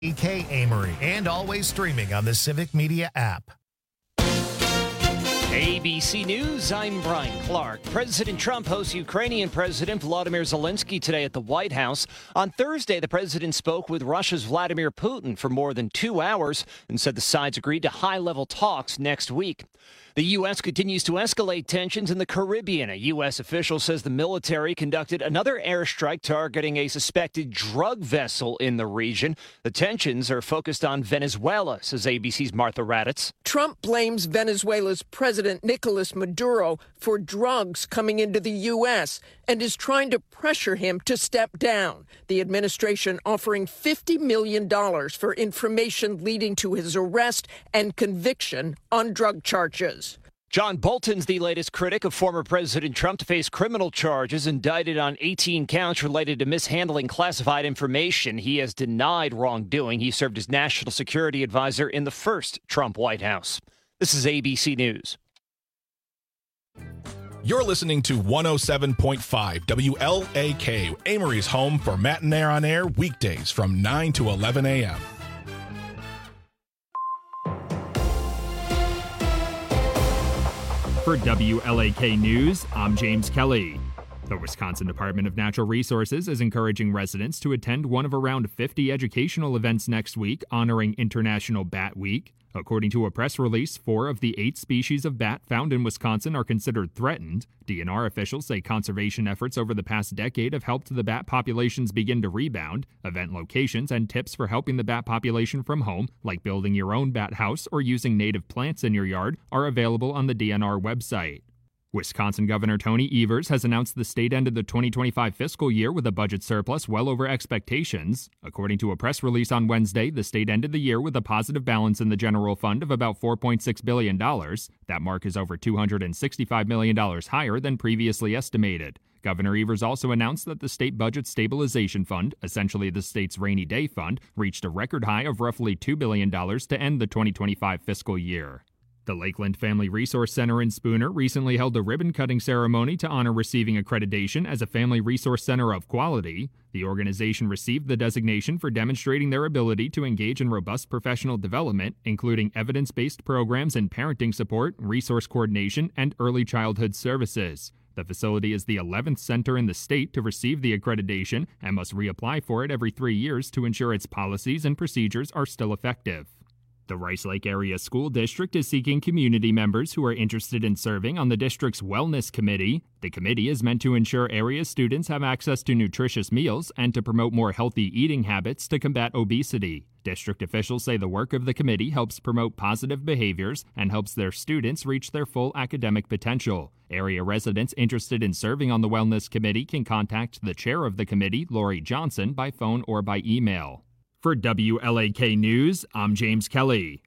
E.K. Amory, and always streaming on the Civic Media app. ABC News, I'm Brian Clark. President Trump hosts Ukrainian President Volodymyr Zelensky today at the White House. On Thursday, the president spoke with Russia's Vladimir Putin for more than 2 hours and said the sides agreed to high-level talks next week. The U.S. continues to escalate tensions in the Caribbean. A U.S. official says the military conducted another airstrike targeting a suspected drug vessel in the region. The tensions are focused on Venezuela, says ABC's Martha Raddatz. Trump blames Venezuela's President Nicolas Maduro for drugs coming into the U.S. and is trying to pressure him to step down. The administration offering $50 million for information leading to his arrest and conviction on drug charges. John Bolton's the latest critic of former President Trump to face criminal charges, indicted on 18 counts related to mishandling classified information. He has denied wrongdoing. He served as national security advisor in the first Trump White House. This is ABC News. You're listening to 107.5 WLAK, Amory's home for Matinee on Air, weekdays from 9 to 11 a.m. For WLAK News, I'm James Kelly. The Wisconsin Department of Natural Resources is encouraging residents to attend one of around 50 educational events next week honoring International Bat Week. According to a press release, 4 of the 8 species of bat found in Wisconsin are considered threatened. DNR officials say conservation efforts over the past decade have helped the bat populations begin to rebound. Event locations and tips for helping the bat population from home, like building your own bat house or using native plants in your yard, are available on the DNR website. Wisconsin Governor Tony Evers has announced the state ended the 2025 fiscal year with a budget surplus well over expectations. According to a press release on Wednesday, the state ended the year with a positive balance in the general fund of about $4.6 billion. That mark is over $265 million higher than previously estimated. Governor Evers also announced that the State Budget Stabilization Fund, essentially the state's rainy day fund, reached a record high of roughly $2 billion to end the 2025 fiscal year. The Lakeland Family Resource Center in Spooner recently held a ribbon-cutting ceremony to honor receiving accreditation as a Family Resource Center of Quality. The organization received the designation for demonstrating their ability to engage in robust professional development, including evidence-based programs in parenting support, resource coordination, and early childhood services. The facility is the 11th center in the state to receive the accreditation and must reapply for it every 3 years to ensure its policies and procedures are still effective. The Rice Lake Area School District is seeking community members who are interested in serving on the district's Wellness Committee. The committee is meant to ensure area students have access to nutritious meals and to promote more healthy eating habits to combat obesity. District officials say the work of the committee helps promote positive behaviors and helps their students reach their full academic potential. Area residents interested in serving on the Wellness Committee can contact the chair of the committee, Lori Johnson, by phone or by email. For WLAK News, I'm James Kelly.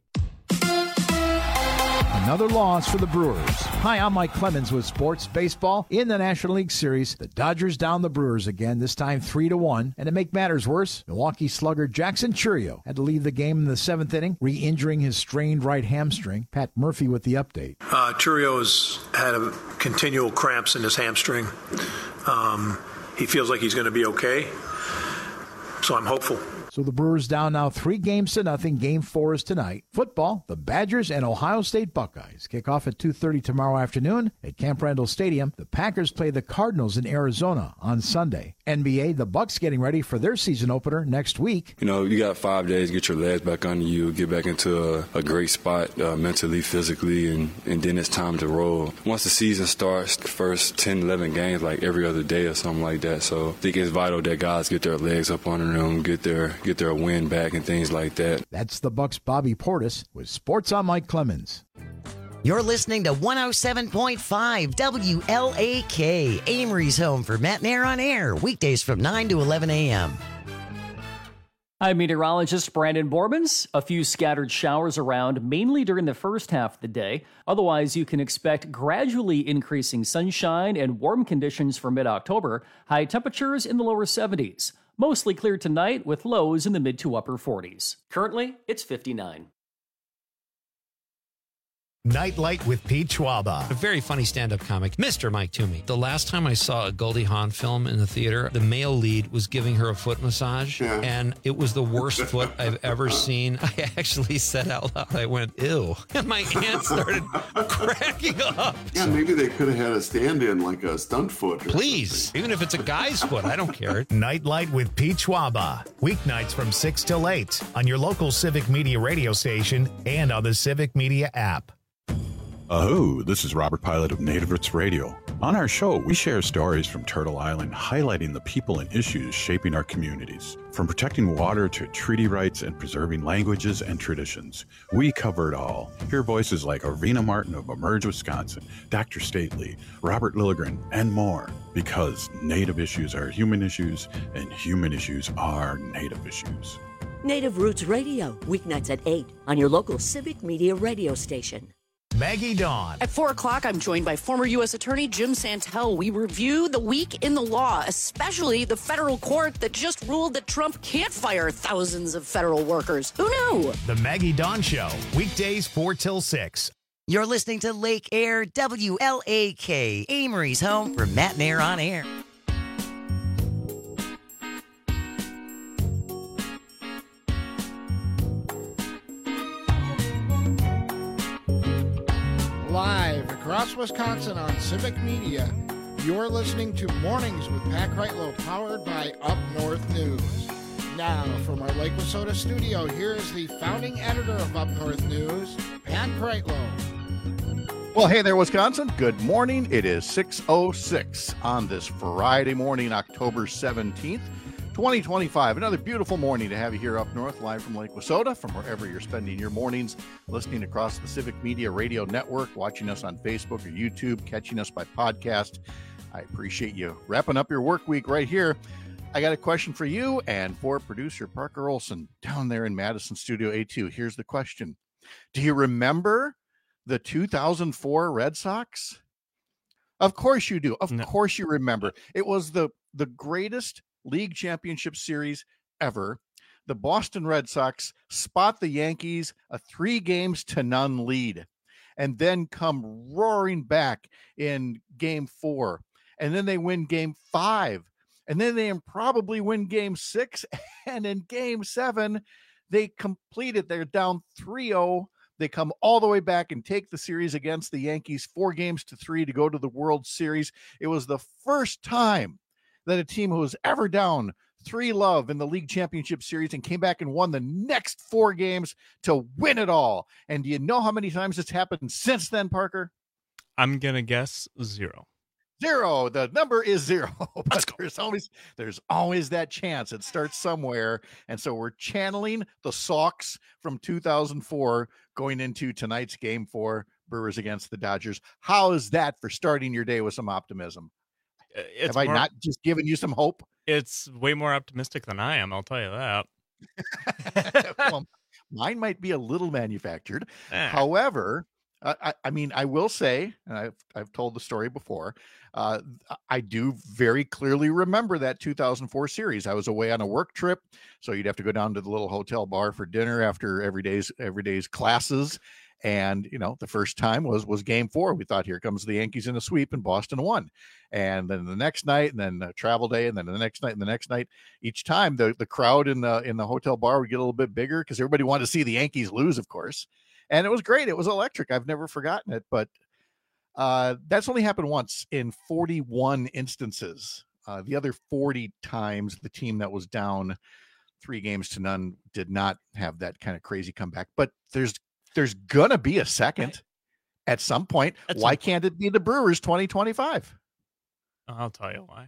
Another loss for the Brewers. Hi, I'm Mike Clemens with Sports Baseball. In the National League Series, the Dodgers down the Brewers again, this time 3-1. And to make matters worse, Milwaukee slugger Jackson Chourio had to leave the game in the 7th inning, re-injuring his strained right hamstring. Pat Murphy with the update. Chourio's had continual cramps in his hamstring. He feels like he's going to be okay, so I'm hopeful. So the Brewers down now 3-0. Game 4 is tonight. Football, the Badgers and Ohio State Buckeyes kick off at 2:30 tomorrow afternoon at Camp Randall Stadium. The Packers play the Cardinals in Arizona on Sunday. NBA, the Bucks getting ready for their season opener next week. You know, you got 5 days, get your legs back under you, get back into a great spot mentally, physically, and then it's time to roll. Once the season starts, the first 10, 11 games, like every other day or something like that. So I think it's vital that guys get their legs up under them, get their win back and things like that. That's the Bucks' Bobby Portis with Sports on Mike Clemens. You're listening to 107.5 WLAK, Amory's home for Matinee on Air, weekdays from 9 to 11 a.m. I'm meteorologist Brandon Bormans. A few scattered showers around, mainly during the first half of the day. Otherwise, you can expect gradually increasing sunshine and warm conditions for mid-October. High temperatures in the lower 70s. Mostly clear tonight with lows in the mid to upper 40s. Currently, it's 59. Nightlight with Pete Schwaba. A very funny stand-up comic, Mr. Mike Toomey. The last time I saw a Goldie Hawn film in the theater, the male lead was giving her a foot massage, and it was the worst foot I've ever seen. I actually said out loud, I went, ew. And my aunt started cracking up. Yeah, maybe they could have had a stand-in, like a stunt foot. Please, even if it's a guy's foot, I don't care. Nightlight with Pete Schwaba. Weeknights from 6 till 8 on your local Civic Media radio station and on the Civic Media app. Oh, this is Robert Pilot of Native Roots Radio. On our show, we share stories from Turtle Island, highlighting the people and issues shaping our communities. From protecting water to treaty rights and preserving languages and traditions, we cover it all. Hear voices like Arvina Martin of Emerge, Wisconsin, Dr. Stately, Robert Lilligren, and more. Because Native issues are human issues, and human issues are Native issues. Native Roots Radio, weeknights at 8 on your local Civic Media radio station. Maggie Dawn. At 4 o'clock, I'm joined by former U.S. Attorney Jim Santel. We review the week in the law, especially the federal court that just ruled that Trump can't fire thousands of federal workers. Who knew? The Maggie Dawn Show, weekdays 4 till 6. You're listening to Lake Air WLAK, Amory's home for Matt and Air on Air. Live across Wisconsin on Civic Media, you're listening to Mornings with Pat Kreitlow, powered by Up North News. Now, from our Lake Wissota studio, here is the founding editor of Up North News, Pat Kreitlow. Well, hey there, Wisconsin. Good morning. It is 6:06 on this Friday morning, October 17th. 2025, another beautiful morning to have you here up north, live from Lake Wissota, from wherever you're spending your mornings, listening across the Civic Media Radio Network, watching us on Facebook or YouTube, catching us by podcast. I appreciate you wrapping up your work week right here. I got a question for you and for producer Parker Olson down there in Madison Studio A2. Here's the question. Do you remember the 2004 Red Sox? Of course you do. Of course you remember. It was the greatest league championship series ever. The Boston Red Sox spot the Yankees a 3-0 lead and then come roaring back in game 4. And then they win game 5. And then they probably win game 6. And in game 7, they complete it. They're down 3-0. They come all the way back and take the series against the Yankees 4-3 to go to the World Series. It was the first time that a team who was ever down 3-0 in the league championship series and came back and won the next 4 games to win it all. And do you know how many times it's happened since then, Parker? I'm going to guess 0. 0. The number is 0. But there's always that chance. It starts somewhere. And so we're channeling the Sox from 2004 going into tonight's game 4, Brewers against the Dodgers. How is that for starting your day with some optimism? Have I not just given you some hope? It's way more optimistic than I am, I'll tell you that. Well, mine might be a little manufactured. However, I mean, I will say, and I've told the story before, I do very clearly remember that 2004 series. I was away on a work trip, so you'd have to go down to the little hotel bar for dinner after every day's classes. And, you know, the first time was game 4. We thought, here comes the Yankees in a sweep, and Boston won. And then the next night, and then travel day, and then the next night, and the next night. Each time the crowd in the hotel bar would get a little bit bigger because everybody wanted to see the Yankees lose, of course. And it was great. It was electric. I've never forgotten it. But that's only happened once in 41 instances. The other 40 times, the team that was down 3-0 did not have that kind of crazy comeback. But there's gonna be a second at some point. Why can't it be the Brewers 2025? I'll tell you why.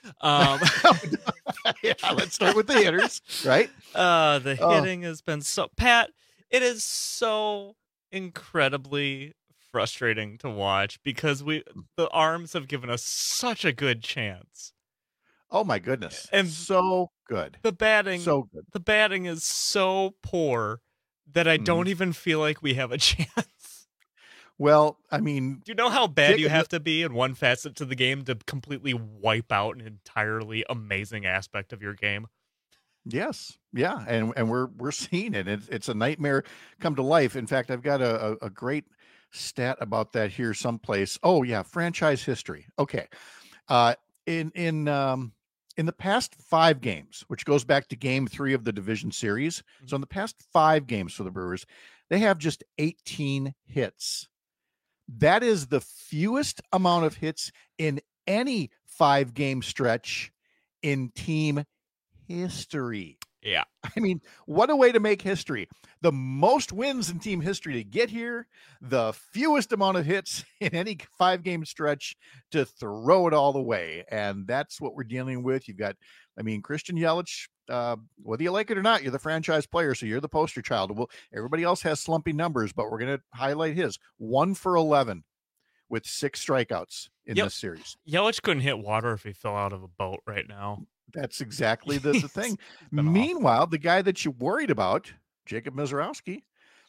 Yeah, let's start with the hitters, right? The hitting has been so, Pat, it is so incredibly frustrating to watch because the arms have given us such a good chance. Oh my goodness. And so good. The batting, so good. The batting is so poor that I don't even feel like we have a chance. Well, I mean, do you know how bad you have to be in one facet to the game to completely wipe out an entirely amazing aspect of your game? Yes. Yeah. And we're seeing it. It's a nightmare come to life. In fact, I've got a great stat about that here someplace. Oh yeah, franchise history. Okay. In the past 5 games, which goes back to game 3 of the division series. So in the past 5 games for the Brewers, they have just 18 hits. That is the fewest amount of hits in any 5-game stretch in team history. Yeah. I mean, what a way to make history. The most wins in team history to get here, the fewest amount of hits in any 5-game stretch to throw it all the way. And that's what we're dealing with. You've got, Christian Yelich, whether you like it or not, you're the franchise player, so you're the poster child. Well, everybody else has slumpy numbers, but we're going to highlight his 1 for 11 with 6 strikeouts in this series. Yelich couldn't hit water if he fell out of a boat right now. That's exactly the thing. Meanwhile, the guy that you worried about, Jacob Misiorowski,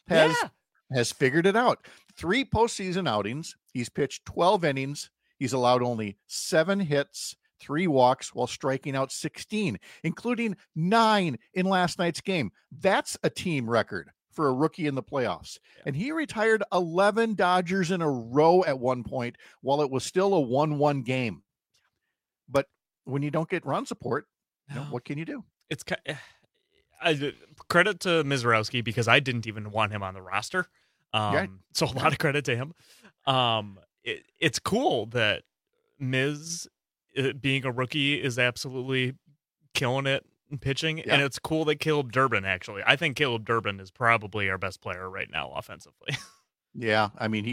has figured it out. 3 postseason outings. He's pitched 12 innings. He's allowed only 7 hits, 3 walks, while striking out 16, including 9 in last night's game. That's a team record for a rookie in the playoffs. Yeah. And he retired 11 Dodgers in a row at one point while it was still a 1-1 game. But when you don't get run support, what can you do? It's credit to Misiorowski, because I didn't even want him on the roster. So a lot of credit to him. It's cool that Miz, being a rookie, is absolutely killing it in pitching. Yeah. And it's cool that Caleb Durbin, actually. I think Caleb Durbin is probably our best player right now offensively. Yeah,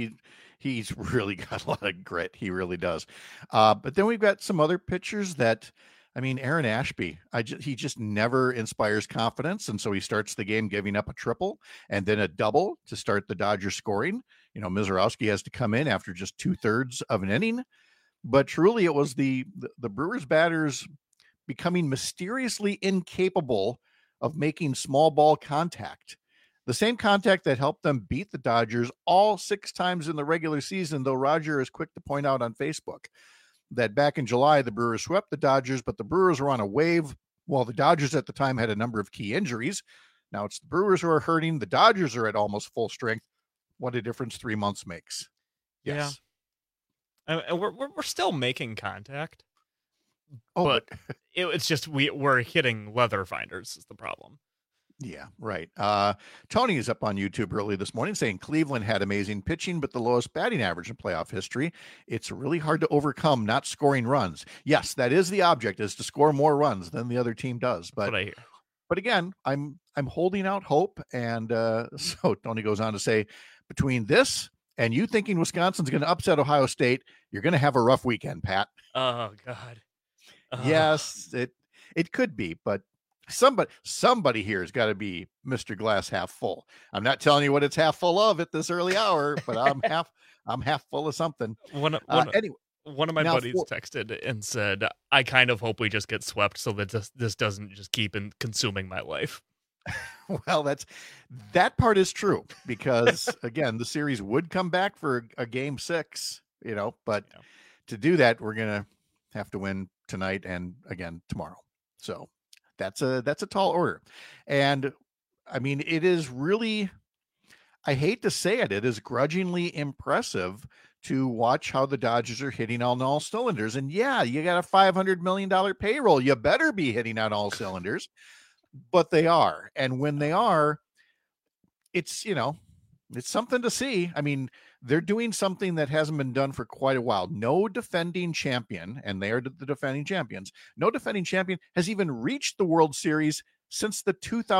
he's really got a lot of grit. He really does. But then we've got some other pitchers that, Aaron Ashby, he just never inspires confidence. And so he starts the game giving up a triple and then a double to start the Dodgers scoring. Misiorowski has to come in after just 2/3 of an inning. But truly, it was the Brewers batters becoming mysteriously incapable of making small ball contact. The same contact that helped them beat the Dodgers all 6 times in the regular season, though Roger is quick to point out on Facebook that back in July, the Brewers swept the Dodgers, but the Brewers were on a wave while the Dodgers at the time had a number of key injuries. Now it's the Brewers who are hurting. The Dodgers are at almost full strength. What a difference 3 months makes. Yes. Yeah. And we're still making contact. Oh, but it's just we're hitting leather finders is the problem. Yeah, right. Tony is up on YouTube early this morning saying Cleveland had amazing pitching, but the lowest batting average in playoff history. It's really hard to overcome not scoring runs. Yes, that is the object, is to score more runs than the other team does. But, that's what I hear. But again, I'm holding out hope. And so Tony goes on to say, between this and you thinking Wisconsin's going to upset Ohio State, you're going to have a rough weekend, Pat. Oh, God. Yes, it could be, but somebody here has got to be Mr. Glass half full. I'm not telling you what it's half full of at this early hour, but I'm half full of something. One of my buddies texted and said, I kind of hope we just get swept so that this doesn't just keep consuming my life. Well, that part is true, because again, the series would come back for a game 6, but to do that, we're going to have to win tonight and again tomorrow. So that's a tall order. And it is really, I hate to say it, it is grudgingly impressive to watch how the Dodgers are hitting on all cylinders. And yeah, you got a $500 million payroll. You better be hitting on all cylinders, but they are. And when they are, it's something to see. They're doing something that hasn't been done for quite a while. No defending champion, and they are the defending champions. No defending champion has even reached the World Series since the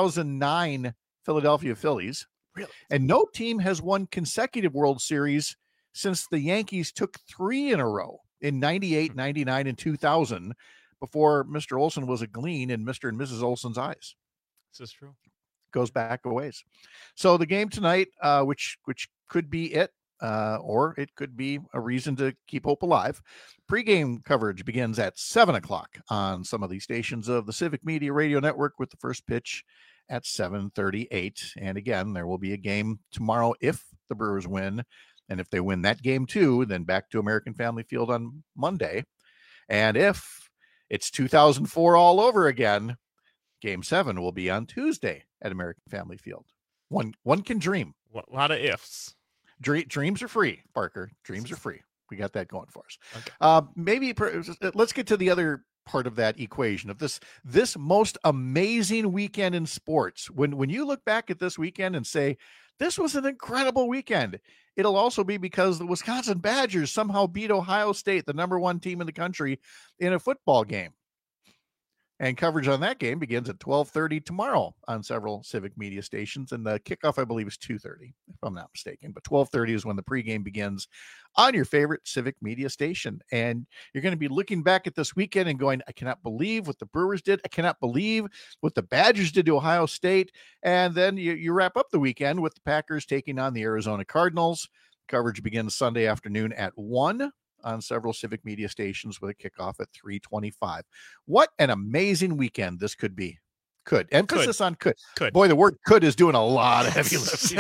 2009 Philadelphia Phillies. Really? And no team has won consecutive World Series since the Yankees took 3 in a row in 98, 99, and 2000 before Mr. Olsen was a gleam in Mr. and Mrs. Olsen's eyes. This is true. Goes back a ways. So the game tonight, which could be it, or it could be a reason to keep hope alive. Pre-game coverage begins at 7:00 on some of these stations of the Civic Media Radio Network, with the first pitch at 7:38. And again, there will be a game tomorrow if the Brewers win. And if they win that game too, then back to American Family Field on Monday. And if it's 2004 all over again, Game 7 will be on Tuesday at American Family Field. One can dream. A lot of ifs. Dreams are free, Parker. Dreams are free. We got that going for us. Okay. Let's get to the other part of that equation of this most amazing weekend in sports. When you look back at this weekend and say, this was an incredible weekend, it'll also be because the Wisconsin Badgers somehow beat Ohio State, the number 1 team in the country, in a football game. And coverage on that game begins at 12:30 tomorrow on several Civic Media stations. And the kickoff, I believe, is 2:30, if I'm not mistaken. But 12:30 is when the pregame begins on your favorite Civic Media station. And you're going to be looking back at this weekend and going, I cannot believe what the Brewers did. I cannot believe what the Badgers did to Ohio State. And then you wrap up the weekend with the Packers taking on the Arizona Cardinals. Coverage begins Sunday afternoon at 1 on several Civic Media stations with a kickoff at 3:25. What an amazing weekend this could be. Could. Emphasis on could. Boy, the word could is doing a lot of heavy lifting.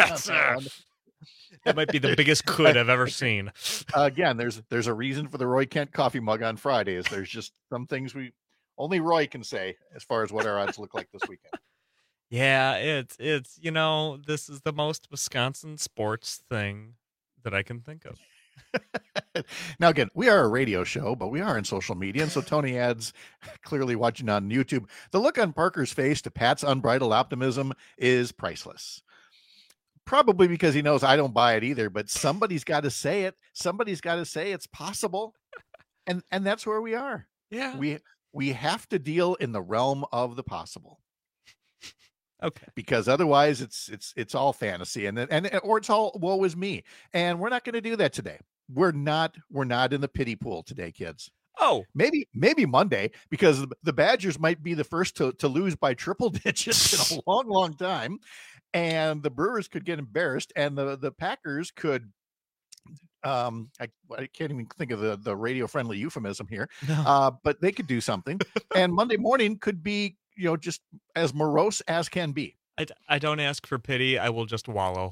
That might be the biggest could I've ever seen. Again, there's a reason for the Roy Kent coffee mug on Fridays. There's just some things only Roy can say as far as what our odds look like this weekend. Yeah, it's this is the most Wisconsin sports thing that I can think of. Now, again, we are a radio show, but we are in social media. And so Tony adds, clearly watching on YouTube, the look on Parker's face to Pat's unbridled optimism is priceless. Probably because he knows I don't buy it either, but somebody's got to say it. Somebody's got to say it's possible. And that's where we are. Yeah. We have to deal in the realm of the possible. Okay. Because otherwise it's all fantasy and or it's all woe is me. And we're not going to do that today. We're not in the pity pool today, kids. Oh, maybe Monday, because the Badgers might be the first to lose by triple digits in a long, long time. And the Brewers could get embarrassed, and the Packers could I can't even think of the radio friendly euphemism here. No. But they could do something. And Monday morning could be, just as morose as can be. I don't ask for pity. I will just wallow.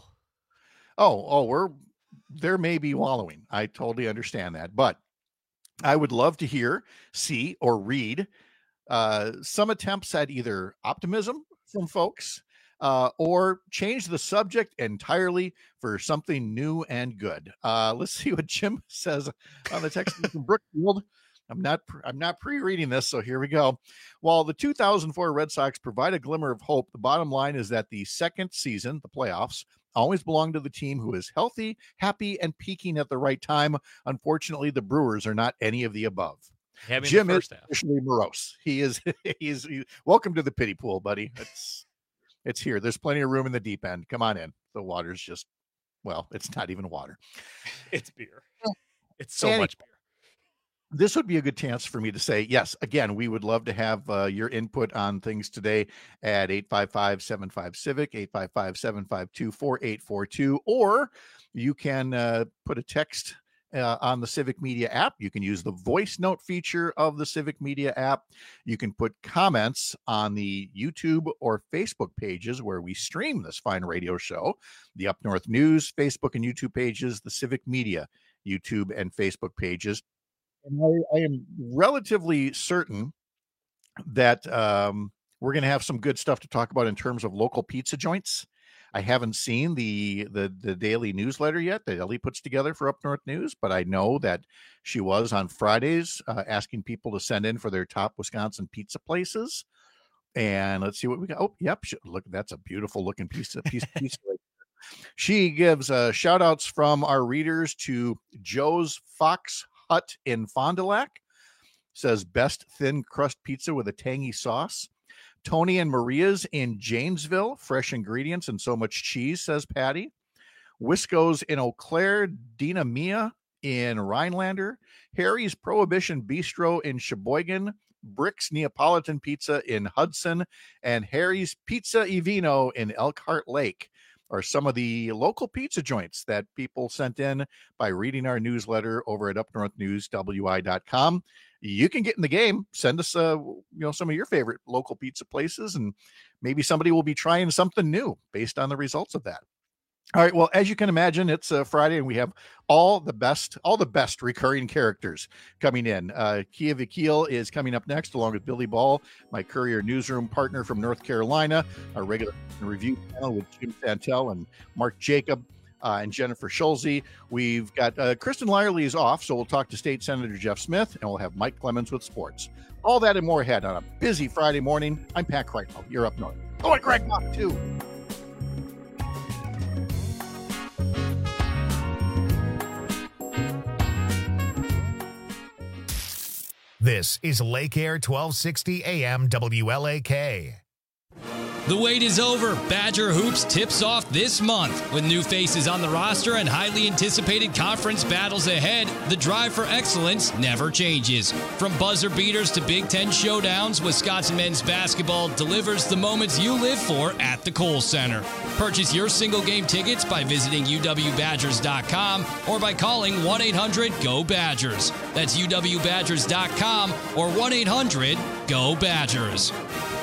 There may be wallowing. I totally understand that. But I would love to hear, see, or read some attempts at either optimism from folks or change the subject entirely for something new and good. Let's see what Jim says on the text from Brookfield. I'm not pre-reading this, so here we go. While the 2004 Red Sox provide a glimmer of hope, the bottom line is that the second season, the playoffs, always belong to the team who is healthy, happy, and peaking at the right time. Unfortunately, the Brewers are not any of the above. Jim is officially morose. He is welcome to the pity pool, buddy. It's here. There's plenty of room in the deep end. Come on in. The water's just, it's not even water. It's beer. It's so much beer. This would be a good chance for me to say, yes, again, we would love to have your input on things today at 855-75-CIVIC, 855-752-4842, or you can put a text on the Civic Media app. You can use the voice note feature of the Civic Media app. You can put comments on the YouTube or Facebook pages where we stream this fine radio show, the Up North News Facebook and YouTube pages, the Civic Media YouTube and Facebook pages. And I am relatively certain that we're going to have some good stuff to talk about in terms of local pizza joints. I haven't seen the daily newsletter yet that Ellie puts together for Up North News, but I know that she was on Fridays asking people to send in for their top Wisconsin pizza places. And let's see what we got. Oh, yep. Look, that's a beautiful looking piece of pizza. She gives shout outs from our readers to Joe's Fox Hut in Fond du Lac, says best thin crust pizza with a tangy sauce. Tony and Maria's in Janesville, fresh ingredients and so much cheese, says Patty. Wisco's in Eau Claire, Dina Mia in Rhinelander, Harry's Prohibition Bistro in Sheboygan, Brick's Neapolitan Pizza in Hudson, and Harry's Pizza e Vino in Elkhart Lake are some of the local pizza joints that people sent in by reading our newsletter over at upnorthnewswi.com. You can get in the game. Send us, some of your favorite local pizza places, and maybe somebody will be trying something new based on the results of that. All right. Well, as you can imagine, it's Friday, and we have all the best recurring characters coming in. Kia Vakil is coming up next, along with Billy Ball, my Courier newsroom partner from North Carolina, our regular review panel with Jim Santel and Mark Jacob. and Jennifer Schulze. We've got Kristen Lyerly is off, so we'll talk to State Senator Jeff Smith, and we'll have Mike Clemens with sports. All that and more ahead on a busy Friday morning. I'm Pat Kreitlow. You're up north. Oh, and Greg Mock, too. This is Lake Air 1260 AM WLAK. The wait is over. Badger Hoops tips off this month. With new faces on the roster and highly anticipated conference battles ahead, the drive for excellence never changes. From buzzer beaters to Big Ten showdowns, Wisconsin men's basketball delivers the moments you live for at the Kohl Center. Purchase your single-game tickets by visiting uwbadgers.com or by calling 1-800-GO-BADGERS. That's uwbadgers.com or 1-800-GO-BADGERS.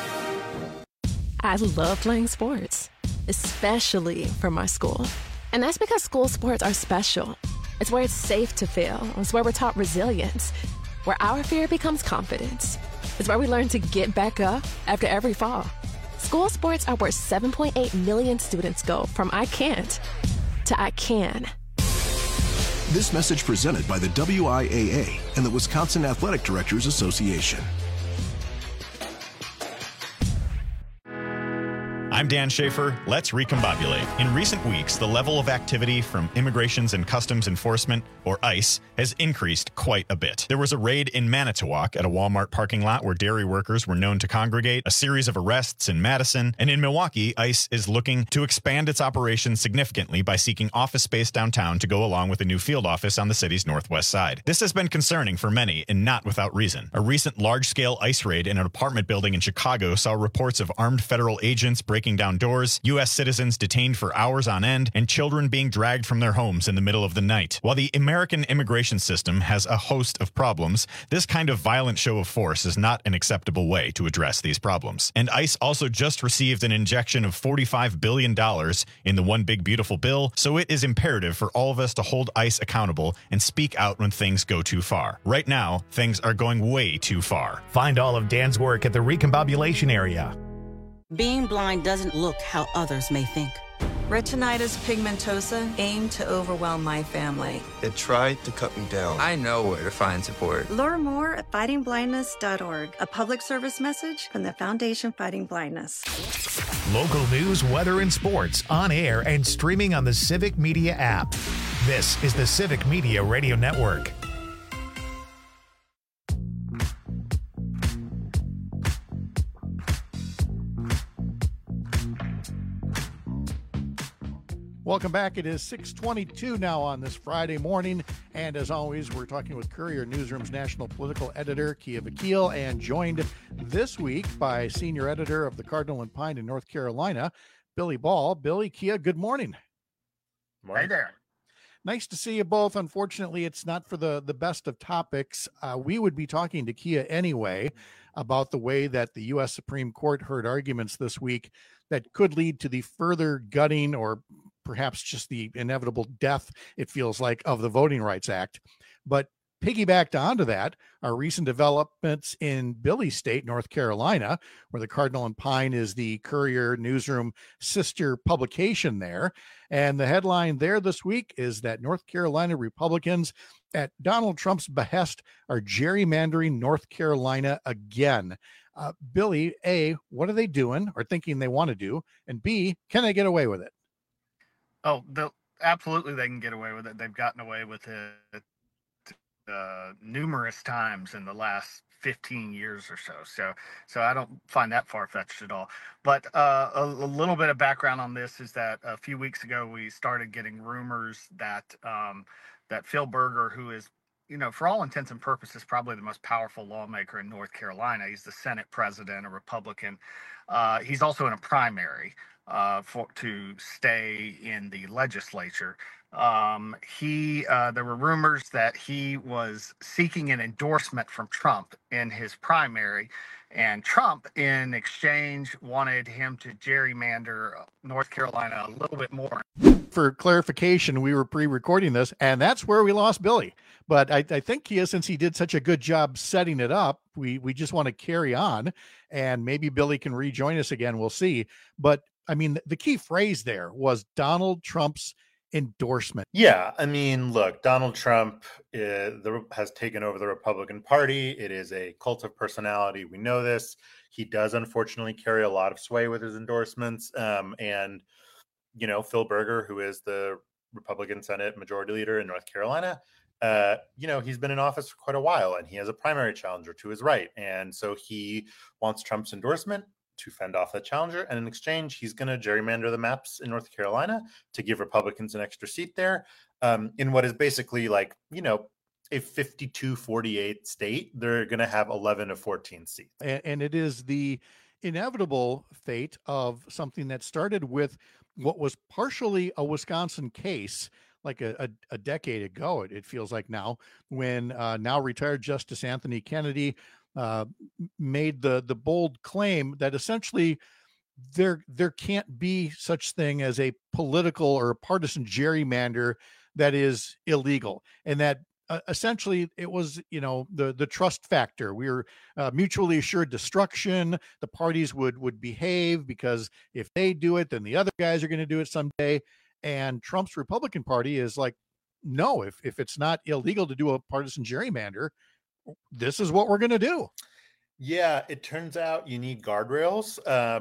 I love playing sports, especially for my school. And that's because school sports are special. It's where it's safe to fail. It's where we're taught resilience, where our fear becomes confidence. It's where we learn to get back up after every fall. School sports are where 7.8 million students go from I can't to I can. This message presented by the WIAA and the Wisconsin Athletic Directors Association. I'm Dan Schaefer. Let's recombobulate. In recent weeks, the level of activity from Immigrations and Customs Enforcement, or ICE, has increased quite a bit. There was a raid in Manitowoc at a Walmart parking lot where dairy workers were known to congregate, a series of arrests in Madison, and in Milwaukee, ICE is looking to expand its operations significantly by seeking office space downtown to go along with a new field office on the city's northwest side. This has been concerning for many, and not without reason. A recent large-scale ICE raid in an apartment building in Chicago saw reports of armed federal agents breaking down doors, U.S. citizens detained for hours on end, and children being dragged from their homes in the middle of the night. While the American immigration system has a host of problems, this kind of violent show of force is not an acceptable way to address these problems. And ICE also just received an injection of $45 billion in the One Big Beautiful Bill, so it is imperative for all of us to hold ICE accountable and speak out when things go too far. Right now, things are going way too far. Find all of Dan's work at the Recombobulation area. Being blind doesn't look how others may think. Retinitis pigmentosa aimed to overwhelm my family. It tried to cut me down. I know where to find support. Learn more at fightingblindness.org. A public service message from the Foundation Fighting Blindness. Local news, weather, and sports on air and streaming on the Civic Media app. This is the Civic Media Radio Network. Welcome back. It is 6:22 now on this Friday morning. And as always, we're talking with Courier Newsroom's national political editor, Kia Vakil, and joined this week by senior editor of the Cardinal and Pine in North Carolina, Billy Ball. Billy, Kia, good morning. Hey there. Nice to see you both. Unfortunately, it's not for the best of topics. We would be talking to Kia anyway about the way that the U.S. Supreme Court heard arguments this week that could lead to the further gutting or perhaps just the inevitable death, it feels like, of the Voting Rights Act. But piggybacked onto that are recent developments in Billy's state, North Carolina, where the Cardinal and Pine is the Courier Newsroom sister publication there. And the headline there this week is that North Carolina Republicans, at Donald Trump's behest, are gerrymandering North Carolina again. Billy, A, what are they doing or thinking they want to do? And B, can they get away with it? Oh, absolutely they can get away with it. They've gotten away with it numerous times in the last 15 years or so. So I don't find that far-fetched at all. But a little bit of background on this is that a few weeks ago we started getting rumors that that Phil Berger, who is, for all intents and purposes, probably the most powerful lawmaker in North Carolina. He's the Senate president, a Republican. He's also in a primary to stay in the legislature. There were rumors that he was seeking an endorsement from Trump in his primary, and Trump, in exchange, wanted him to gerrymander North Carolina a little bit more. For clarification, we were pre-recording this, and that's where we lost Billy. But I think since he did such a good job setting it up, we just want to carry on, and maybe Billy can rejoin us again. We'll see. But I mean, the key phrase there was Donald Trump's endorsement. Yeah, I mean, look, Donald Trump has taken over the Republican Party. It is a cult of personality. We know this. He does, unfortunately, carry a lot of sway with his endorsements. And, you know, Phil Berger, who is the Republican Senate Majority Leader in North Carolina, you know, he's been in office for quite a while, and he has a primary challenger to his right. And so he wants Trump's endorsement to fend off that challenger. And in exchange, he's going to gerrymander the maps in North Carolina to give Republicans an extra seat there in what is basically like, you know, a 52-48 state. They're going to have 11 of 14 seats. And it is the inevitable fate of something that started with what was partially a Wisconsin case like a decade ago, it feels like now, when now retired Justice Anthony Kennedy made the bold claim that essentially there can't be such thing as a political or a partisan gerrymander that is illegal, and that essentially it was, you know, the trust factor. We were mutually assured destruction. The parties would behave because if they do it, then the other guys are going to do it someday. And Trump's Republican Party is like, no, if it's not illegal to do a partisan gerrymander, this is what we're going to do. Yeah, it turns out you need guardrails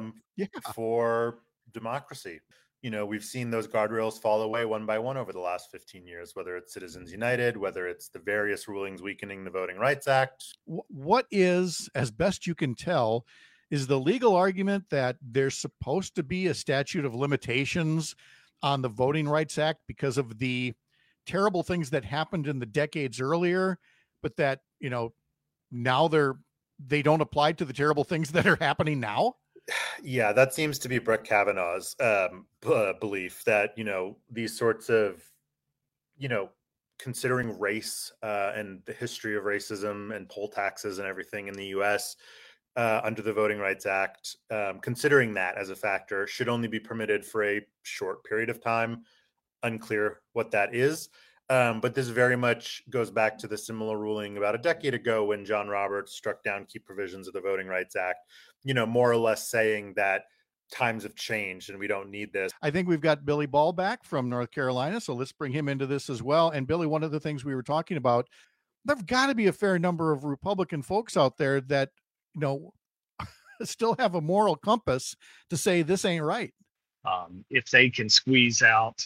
for democracy. You know, we've seen those guardrails fall away one by one over the last 15 years, whether it's Citizens United, whether it's the various rulings weakening the Voting Rights Act. What is, as best you can tell, is the legal argument that there's supposed to be a statute of limitations on the Voting Rights Act because of the terrible things that happened in the decades earlier, but that, you know, now they don't apply to the terrible things that are happening now? Yeah, that seems to be Brett Kavanaugh's belief that, you know, these sorts of, you know, considering race and the history of racism and poll taxes and everything in the U.S. Under the Voting Rights Act, considering that as a factor, should only be permitted for a short period of time. Unclear what that is. But this very much goes back to the similar ruling about a decade ago when John Roberts struck down key provisions of the Voting Rights Act, you know, more or less saying that times have changed and we don't need this. I think we've got Billy Ball back from North Carolina, so let's bring him into this as well. And Billy, one of the things we were talking about, there've got to be a fair number of Republican folks out there that, you know, still have a moral compass to say this ain't right. If they can squeeze out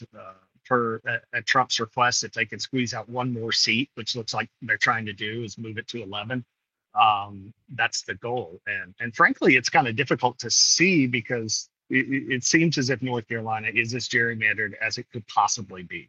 at Trump's request, if they can squeeze out one more seat, which looks like they're trying to do, is move it to 11. That's the goal. And frankly, it's kind of difficult to see because it seems as if North Carolina is as gerrymandered as it could possibly be.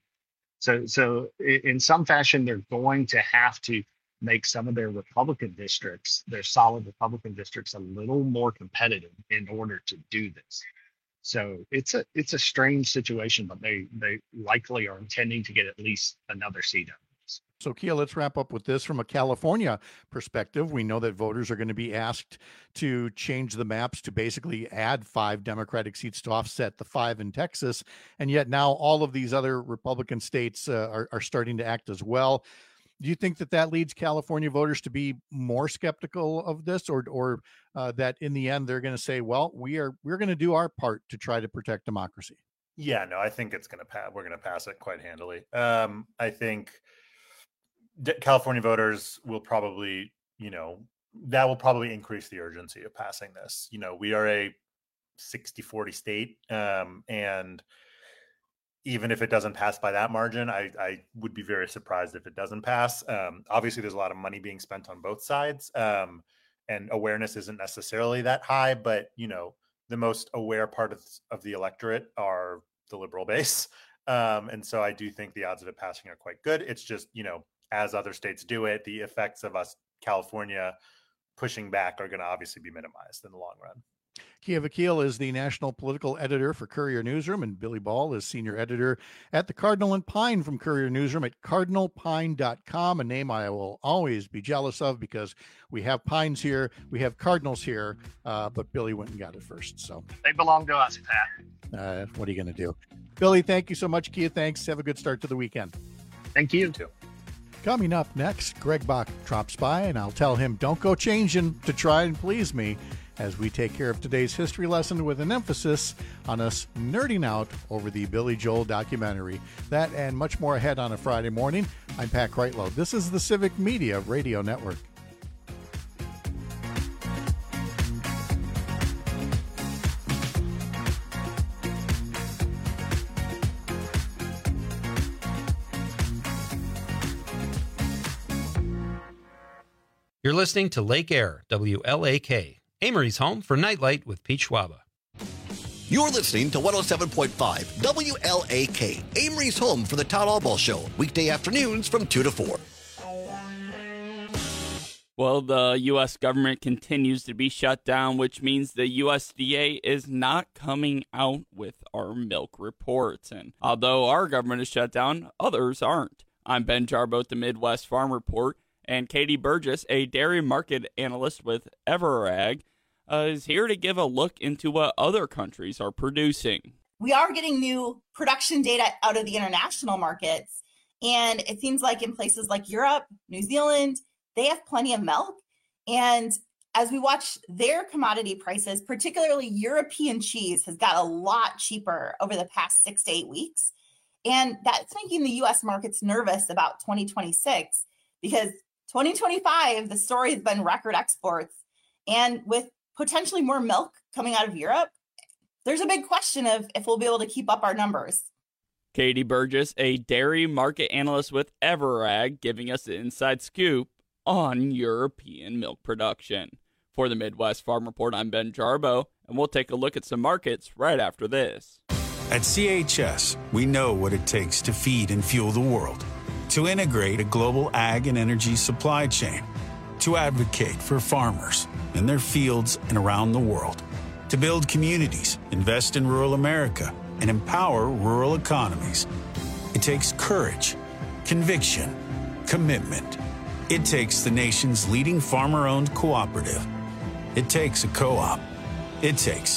So in some fashion, they're going to have to make some of their Republican districts, their solid Republican districts, a little more competitive in order to do this. So it's a strange situation, but they likely are intending to get at least another seat out of this. So, Kia, let's wrap up with this from a California perspective. We know that voters are going to be asked to change the maps to basically add 5 Democratic seats to offset the 5 in Texas. And yet now all of these other Republican states are starting to act as well. Do you think that leads California voters to be more skeptical of this, or that in the end they're going to say, well, we're going to do our part to try to protect democracy? Yeah, no, I think it's going to pass. We're going to pass it quite handily. I think California voters will probably, you know, that will probably increase the urgency of passing this. You know, we are a 60-40 state, and even if it doesn't pass by that margin, I would be very surprised if it doesn't pass. Obviously, there's a lot of money being spent on both sides, and awareness isn't necessarily that high. But, you know, the most aware part of the electorate are the liberal base. And so I do think the odds of it passing are quite good. It's just, you know, as other states do it, the effects of us, California, pushing back are going to obviously be minimized in the long run. Kia Vakil is the national political editor for Courier Newsroom, and Billy Ball is senior editor at the Cardinal and Pine from Courier Newsroom at cardinalpine.com, a name I will always be jealous of because we have Pines here, we have Cardinals here, but Billy went and got it first. So they belong to us, Pat. What are you going to do? Billy, thank you so much. Kia, thanks. Have a good start to the weekend. Thank you. You too. Coming up next, Greg Bach drops by, and I'll tell him, don't go changing to try and please me. as we take care of today's history lesson with an emphasis on us nerding out over the Billy Joel documentary. That and much more ahead on a Friday morning. I'm Pat Kreitlow. This is the Civic Media Radio Network. You're listening to Lake Air, WLAK, Amory's home for Nightlight with Pete Schwaba. You're listening to 107.5 WLAK, Amory's home for the Todd Albaugh Show, weekday afternoons from 2 to 4. Well, the U.S. government continues to be shut down, which means the USDA is not coming out with our milk reports. And although our government is shut down, others aren't. I'm Ben Jarbo at the Midwest Farm Report. And Katie Burgess, a dairy market analyst with Everag, is here to give a look into what other countries are producing. We are getting new production data out of the international markets, and it seems like in places like Europe, New Zealand, they have plenty of milk. And as we watch their commodity prices, particularly European cheese has got a lot cheaper over the past 6 to 8 weeks. And that's making the U.S. markets nervous about 2026 because 2025, the story has been record exports. And with potentially more milk coming out of Europe, there's a big question of if we'll be able to keep up our numbers. Katie Burgess, a dairy market analyst with Everag, giving us the inside scoop on European milk production. For the Midwest Farm Report, I'm Ben Jarbo, and we'll take a look at some markets right after this. At CHS, we know what it takes to feed and fuel the world, to integrate a global ag and energy supply chain, to advocate for farmers in their fields and around the world, to build communities, invest in rural America, and empower rural economies. It takes courage, conviction, commitment. It takes the nation's leading farmer-owned cooperative. It takes a co-op. It takes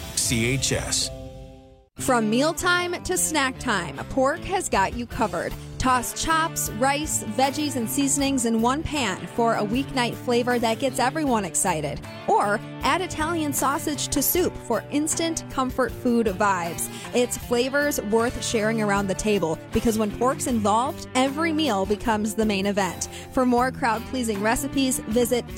CHS. From mealtime to snack time, Pork has got you covered. Toss chops, rice, veggies, and seasonings in one pan for a weeknight flavor that gets everyone excited. Or add Italian sausage to soup for instant comfort food vibes. It's flavors worth sharing around the table because when pork's involved, every meal becomes the main event. For more crowd-pleasing recipes, visit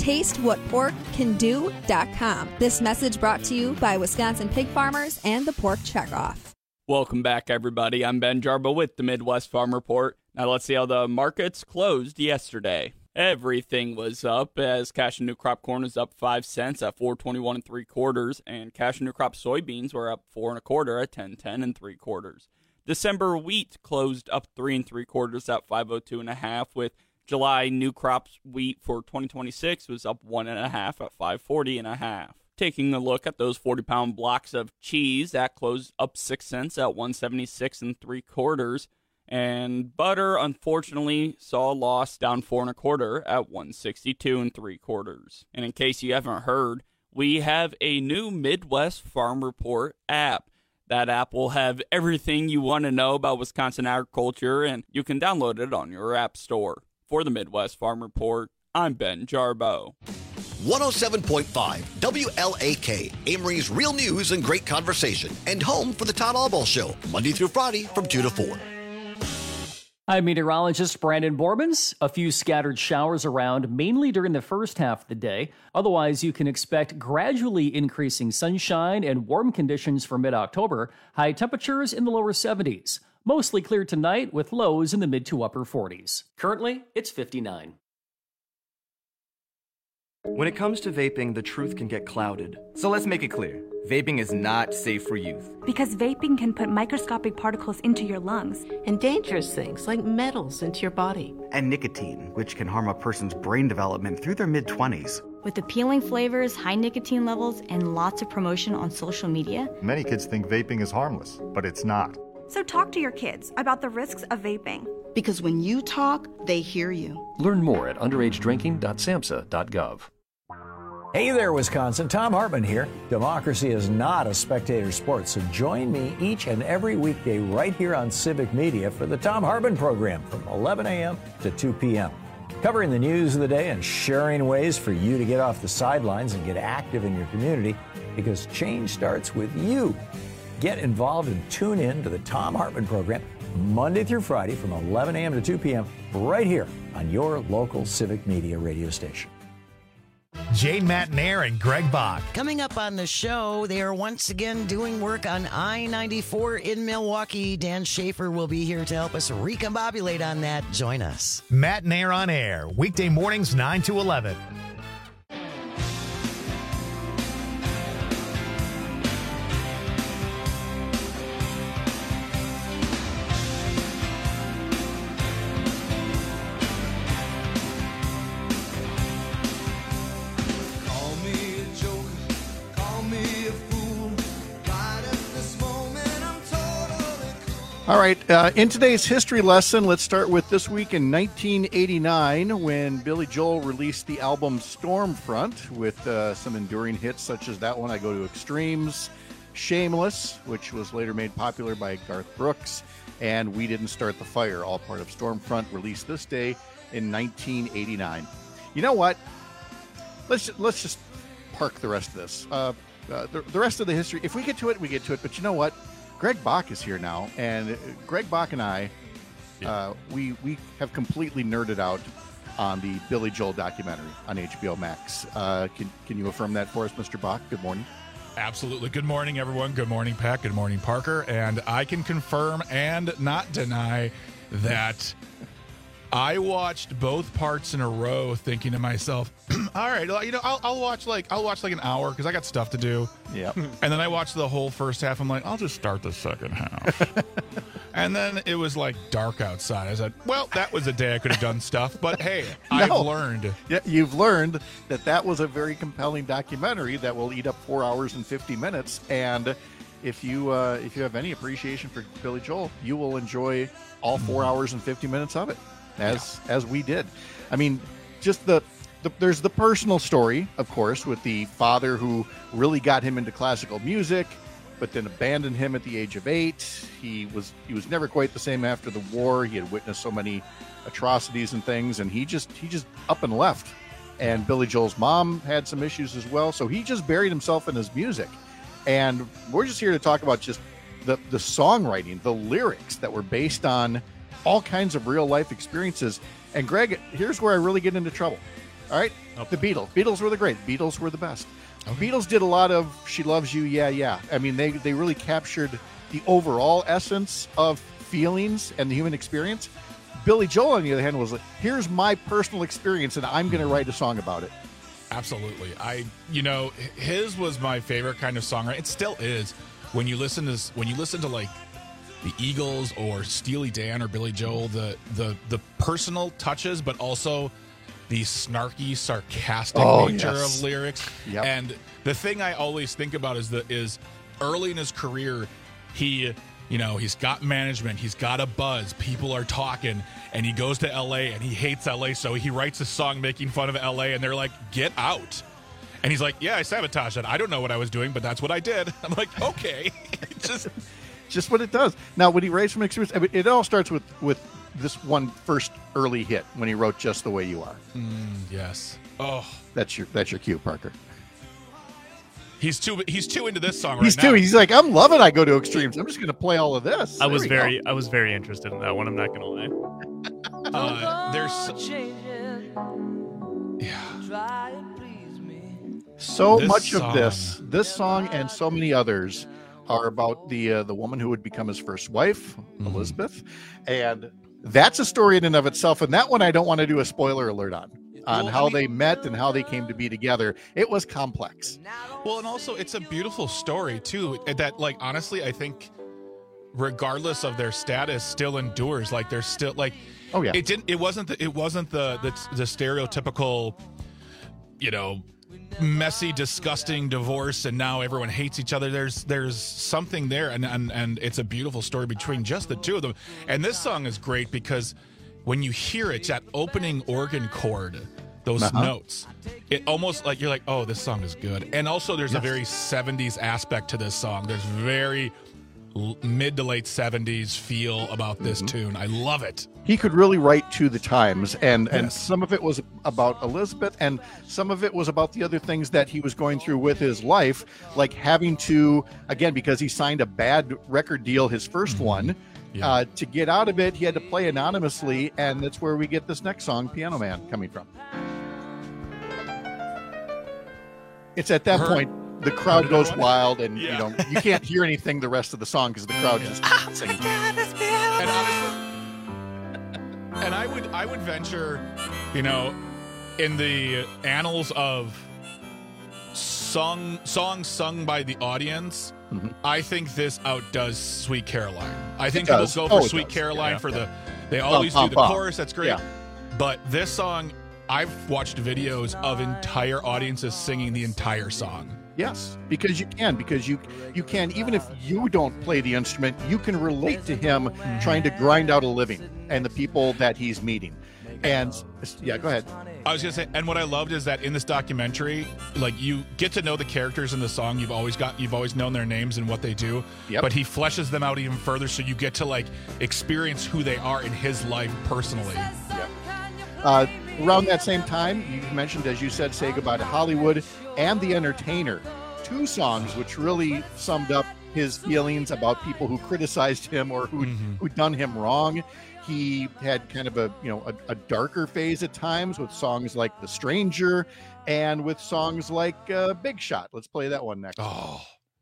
tastewhatporkcando.com. This message brought to you by Wisconsin pig farmers and the Pork Checkoff. Welcome back, everybody. I'm Ben Jarbo with the Midwest Farm Report. Now let's see how the markets closed yesterday. Everything was up as cash and new crop corn is up 5 cents at $4.21 3/4, and cash and new crop soybeans were up 4 1/4 at $10.10 3/4. December wheat closed up 3 3/4 at $5.02 1/2, with July new crops wheat for 2026 was up 1 1/2 at $5.40 1/2. Taking a look at those 40-pound blocks of cheese, that closed up 6 cents at $1.76 3/4. And butter, unfortunately, saw a loss down 4 1/4 at $1.62 3/4. And in case you haven't heard, we have a new Midwest Farm Report app. That app will have everything you want to know about Wisconsin agriculture, and you can download it on your app store. For the Midwest Farm Report, I'm Ben Jarbo. 107.5 WLAK, Amory's real news and great conversation, and home for the Todd Albaugh Show, Monday through Friday from 2 to 4. I'm meteorologist Brandon Borbans. A few scattered showers around, mainly during the first half of the day. Otherwise, you can expect gradually increasing sunshine and warm conditions for mid-October. High temperatures in the lower 70s. Mostly clear tonight with lows in the mid to upper 40s. Currently, it's 59. When it comes to vaping, the truth can get clouded. So let's make it clear. Vaping is not safe for youth. Because vaping can put microscopic particles into your lungs. And dangerous things like metals into your body. And nicotine, which can harm a person's brain development through their mid-20s. With appealing flavors, high nicotine levels, and lots of promotion on social media. Many kids think vaping is harmless, but it's not. So talk to your kids about the risks of vaping. Because when you talk, they hear you. Learn more at underagedrinking.samhsa.gov. Hey there, Wisconsin. Tom Hartman here. Democracy is not a spectator sport, so join me each and every weekday right here on Civic Media for the Tom Hartman program from 11 a.m. to 2 p.m. covering the news of the day and sharing ways for you to get off the sidelines and get active in your community, because change starts with you. Get involved and tune in to the Thom Hartmann Program Monday through Friday from 11 a.m. to 2 p.m. right here on your local Civic Media radio station. Jane Matnair and Greg Bach. Coming up on the show, they are once again doing work on I-94 in Milwaukee. Dan Schaefer will be here to help us recombobulate on that. Join us. Matnair on air, weekday mornings 9 to 11. All right, in today's history lesson, let's start with this week in 1989 when Billy Joel released the album Stormfront with some enduring hits such as that one, I Go to Extremes, Shameless, which was later made popular by Garth Brooks, and We Didn't Start the Fire, all part of Stormfront, released this day in 1989. You know what? Let's just park the rest of this. The rest of the history, if we get to it, we get to it, but you know what? Greg Bach is here now, and Greg Bach and I, we have completely nerded out on the Billy Joel documentary on HBO Max. Can you affirm that for us, Mr. Bach? Good morning. Absolutely. Good morning, everyone. Good morning, Pat. Good morning, Parker. And I can confirm and not deny that I watched both parts in a row, thinking to myself, "All right, I'll watch like an hour because I got stuff to do." Yeah. And then I watched the whole first half. I'm like, I'll just start the second half. And then it was like dark outside. I said, "Well, that was a day I could have done stuff." But hey, I've learned. Yeah, you've learned that was a very compelling documentary that will eat up 4 hours and 50 minutes. And if you have any appreciation for Billy Joel, you will enjoy all 4 hours and 50 minutes of it. As we did. I mean, just there's the personal story, of course, with the father who really got him into classical music, but then abandoned him at the age of 8. He was never quite the same after the war. He had witnessed so many atrocities and things, and he just up and left. And Billy Joel's mom had some issues as well, so he just buried himself in his music. And we're just here to talk about just the songwriting, the lyrics that were based on all kinds of real life experiences. And Greg, here's where I really get into trouble. All right. The Beatles were the great. Beatles were the best. Beatles did a lot of She Loves You, Yeah, Yeah. I mean, they really captured the overall essence of feelings and the human experience. Billy Joel, on the other hand, was like, here's my personal experience and I'm going to write a song about it. Absolutely. His was my favorite kind of songwriting. It still is. When you listen to like the Eagles or Steely Dan or Billy Joel, the personal touches, but also the snarky, sarcastic nature of lyrics. Yep. And the thing I always think about is early in his career, he's got management, he's got a buzz, people are talking, and he goes to LA and he hates LA, so he writes a song making fun of LA, and they're like, "Get out." And he's like, "Yeah, I sabotaged it. I don't know what I was doing, but that's what I did." I'm like, okay. Just what it does. Now, when he writes from experience, I mean, it all starts with this one first early hit when he wrote "Just the Way You Are." Yes. Oh, that's your cue, Parker. He's too into this song right now. He's He's like, I'm loving I Go to Extremes. I'm just going to play all of this. I was very interested in that one. I'm not going to lie. So much of this song and so many others are about the woman who would become his first wife, Elizabeth, and that's a story in and of itself. And that one I don't want to do a spoiler alert on how they met and how they came to be together. It was complex. Well, and also it's a beautiful story too. That, like, honestly, I think regardless of their status, still endures. Like, they're still like, oh yeah, it wasn't the stereotypical, messy, disgusting divorce, and now everyone hates each other. There's something there, and it's a beautiful story between just the two of them. And this song is great because when you hear it, that opening organ chord, those notes, it almost like you're like, oh, this song is good. And also there's a very 70s aspect to this song. There's very mid to late 70s feel about this tune. I love it. He could really write to the times, and some of it was about Elizabeth, and some of it was about the other things that he was going through with his life, like having to, again, because he signed a bad record deal, his first one, to get out of it, he had to play anonymously, and that's where we get this next song, Piano Man, coming from. It's at that point the crowd goes wild, and you know, you can't hear anything the rest of the song because the crowd just singing. And honestly, and I would venture, you know, in the annals of songs sung by the audience, I think this outdoes Sweet Caroline. I think people go for Sweet Caroline for they always do the chorus. That's great. Yeah. But this song, I've watched videos of entire audiences singing the entire song. Yes, because you can, even if you don't play the instrument, you can relate to him trying to grind out a living and the people that he's meeting. And yeah, go ahead. I was going to say, and what I loved is that in this documentary, like, you get to know the characters in the song. You've always known their names and what they do, but he fleshes them out even further, so you get to like experience who they are in his life personally. Around that same time, you mentioned, as you said, Say Goodbye to Hollywood and The Entertainer, two songs which really summed up his feelings about people who criticized him or who'd done him wrong. He had kind of a darker phase at times with songs like The Stranger and with songs like Big Shot. Let's play that one next. Oh.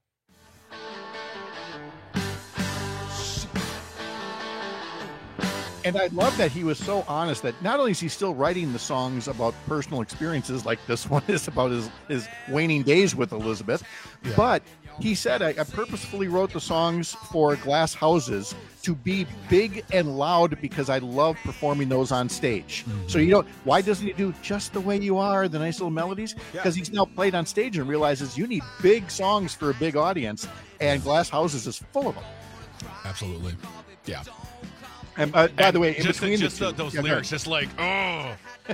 And I love that he was so honest that not only is he still writing the songs about personal experiences, like this one is about his waning days with Elizabeth, but he said, I purposefully wrote the songs for Glass Houses to be big and loud because I love performing those on stage. So why doesn't he do Just the Way You Are, the nice little melodies? Because he's now played on stage and realizes you need big songs for a big audience, and Glass Houses is full of them. Absolutely. Yeah. And by the way, in just between those lyrics, just like, oh.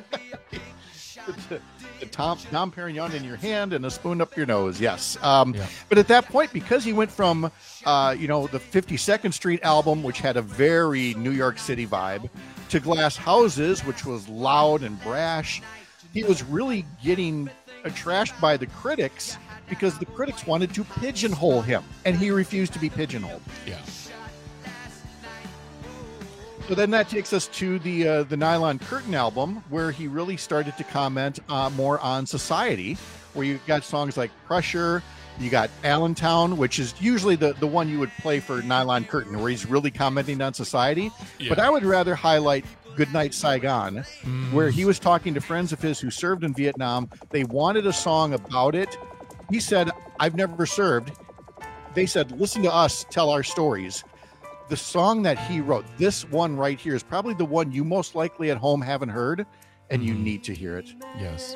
The Dom Perignon in your hand and a spoon up your nose, yes. But at that point, because he went from, the 52nd Street album, which had a very New York City vibe, to Glass Houses, which was loud and brash, he was really getting trashed by the critics because the critics wanted to pigeonhole him, and he refused to be pigeonholed. Yeah. So then that takes us to the Nylon Curtain album, where he really started to comment more on society, where you got songs like Pressure, you got Allentown, which is usually the one you would play for Nylon Curtain, where he's really commenting on society. Yeah. But I would rather highlight Goodnight Saigon, where he was talking to friends of his who served in Vietnam. They wanted a song about it. He said, I've never served. They said, listen to us tell our stories. The song that he wrote, this one right here, is probably the one you most likely at home haven't heard, and you need to hear it. Yes.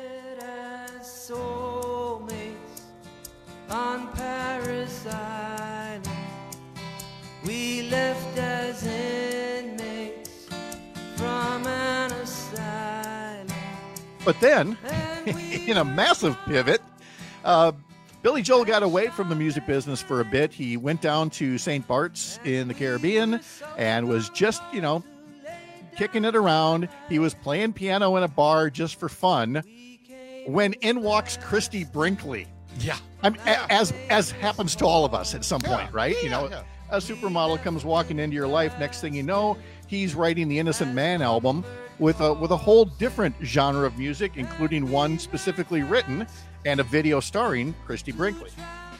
On Paris Island, we left as inmates from an asylum. But then, in a massive pivot, Billy Joel got away from the music business for a bit. He went down to St. Bart's in the Caribbean and was just, kicking it around. He was playing piano in a bar just for fun when in walks Christy Brinkley. Yeah. As happens to all of us at some point, right? A supermodel comes walking into your life. Next thing you know, he's writing the Innocent Man album with a whole different genre of music, including one specifically written and a video starring Christy Brinkley.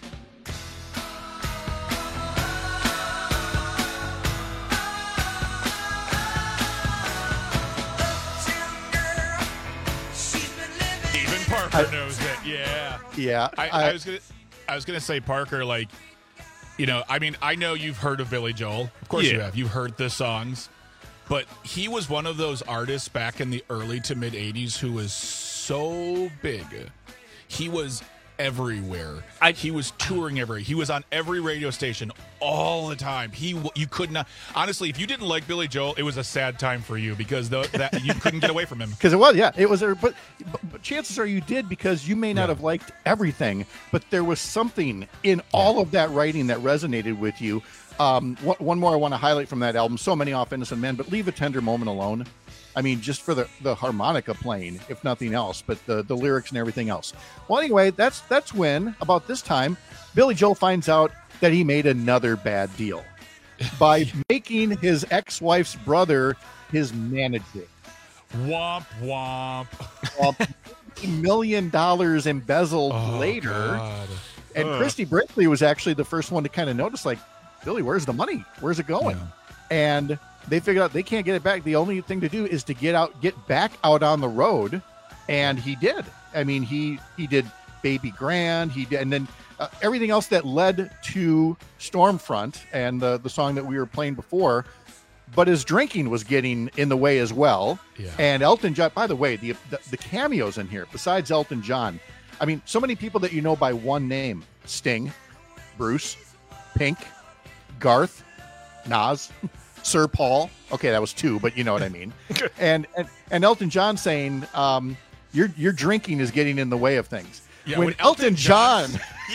Even Parker knows it. Yeah. Yeah. I was gonna say, Parker, like, I know you've heard of Billy Joel. Of course you have. You've heard the songs. But he was one of those artists back in the early to mid 80s who was so big. He was everywhere. He was touring everywhere. He was on every radio station all the time. You could not, honestly, if you didn't like Billy Joel, it was a sad time for you because that you couldn't get away from him. Because it was. But chances are you did, because you may not have liked everything, but there was something in all of that writing that resonated with you. One more I want to highlight from that album. So many Off Innocent Men, but Leave a Tender Moment Alone. I mean, just for the harmonica playing, if nothing else, but the lyrics and everything else. Well, anyway, that's when, about this time, Billy Joel finds out that he made another bad deal by making his ex-wife's brother his manager. Womp, womp. $1 million embezzled later. God. And Christy Brinkley was actually the first one to kind of notice, like, Billy, where's the money? Where's it going? Yeah. And they figured out they can't get it back. The only thing to do is to get back out on the road. And he did. I mean, he did Baby Grand. He did, and then everything else that led to Stormfront and the song that we were playing before. But his drinking was getting in the way as well. Yeah. And Elton John, by the way, the cameos in here, besides Elton John, I mean, so many people that you know by one name: Sting, Bruce, Pink, Garth, Nas, Sir Paul. Okay, that was two, but you know what I mean. and Elton John saying, your drinking is getting in the way of things. Yeah, when Elton John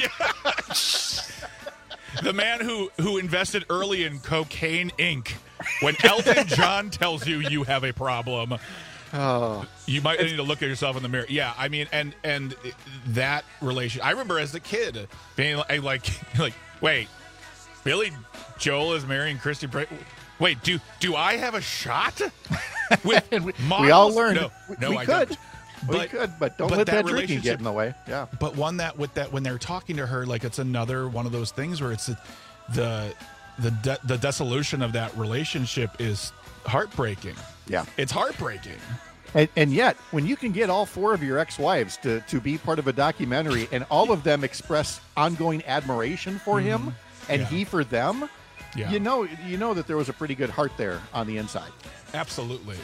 the man who invested early in Cocaine Inc. When Elton John tells you have a problem, you might need to look at yourself in the mirror. Yeah, I mean, and that relation. I remember as a kid being like, wait, Billy Joel is marrying Christy Brinkley. Wait, do I have a shot? With we all learned. No, we I could. don't. We could, but don't let that drinking get in the way. Yeah. But one that with that when they're talking to her, like it's another one of those things where it's the dissolution of that relationship is heartbreaking. Yeah. It's heartbreaking. And yet, when you can get all four of your ex-wives to be part of a documentary and all of them express ongoing admiration for him and he for them, you know that there was a pretty good heart there on the inside. Absolutely.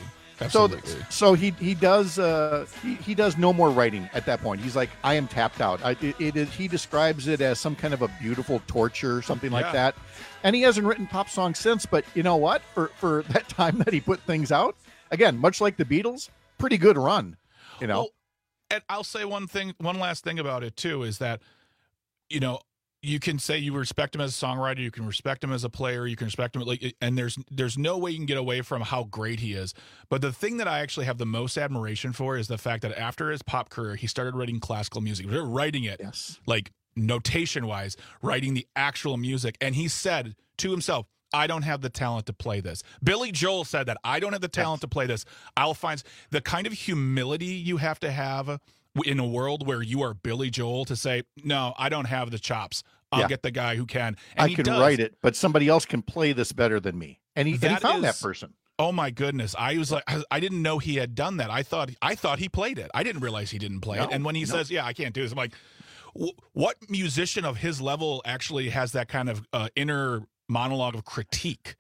So he does he does no more writing at that point. He's like, I am tapped out. He describes it as some kind of a beautiful torture, something like that. And he hasn't written pop songs since. But you know what? For that time that he put things out, again, much like the Beatles, pretty good run. You know. Well, and I'll say one last thing about it too is that, you know, you can say you respect him as a songwriter, you can respect him as a player, you can respect him, and there's no way you can get away from how great he is. But the thing that I actually have the most admiration for is the fact that after his pop career, he started writing classical music. He started writing it, like notation-wise, writing the actual music. And he said to himself, I don't have the talent to play this. Billy Joel said that. I don't have the talent to play this. I'll find the kind of humility you have to have in a world where you are Billy Joel to say, no, I don't have the chops. I'll get the guy who can. And I can write it, but somebody else can play this better than me. And he found that person. Oh my goodness. I was like, I didn't know he had done that. I thought he played it. I didn't realize he didn't play it. And when he says, I can't do this, I'm like, what musician of his level actually has that kind of inner monologue of critique?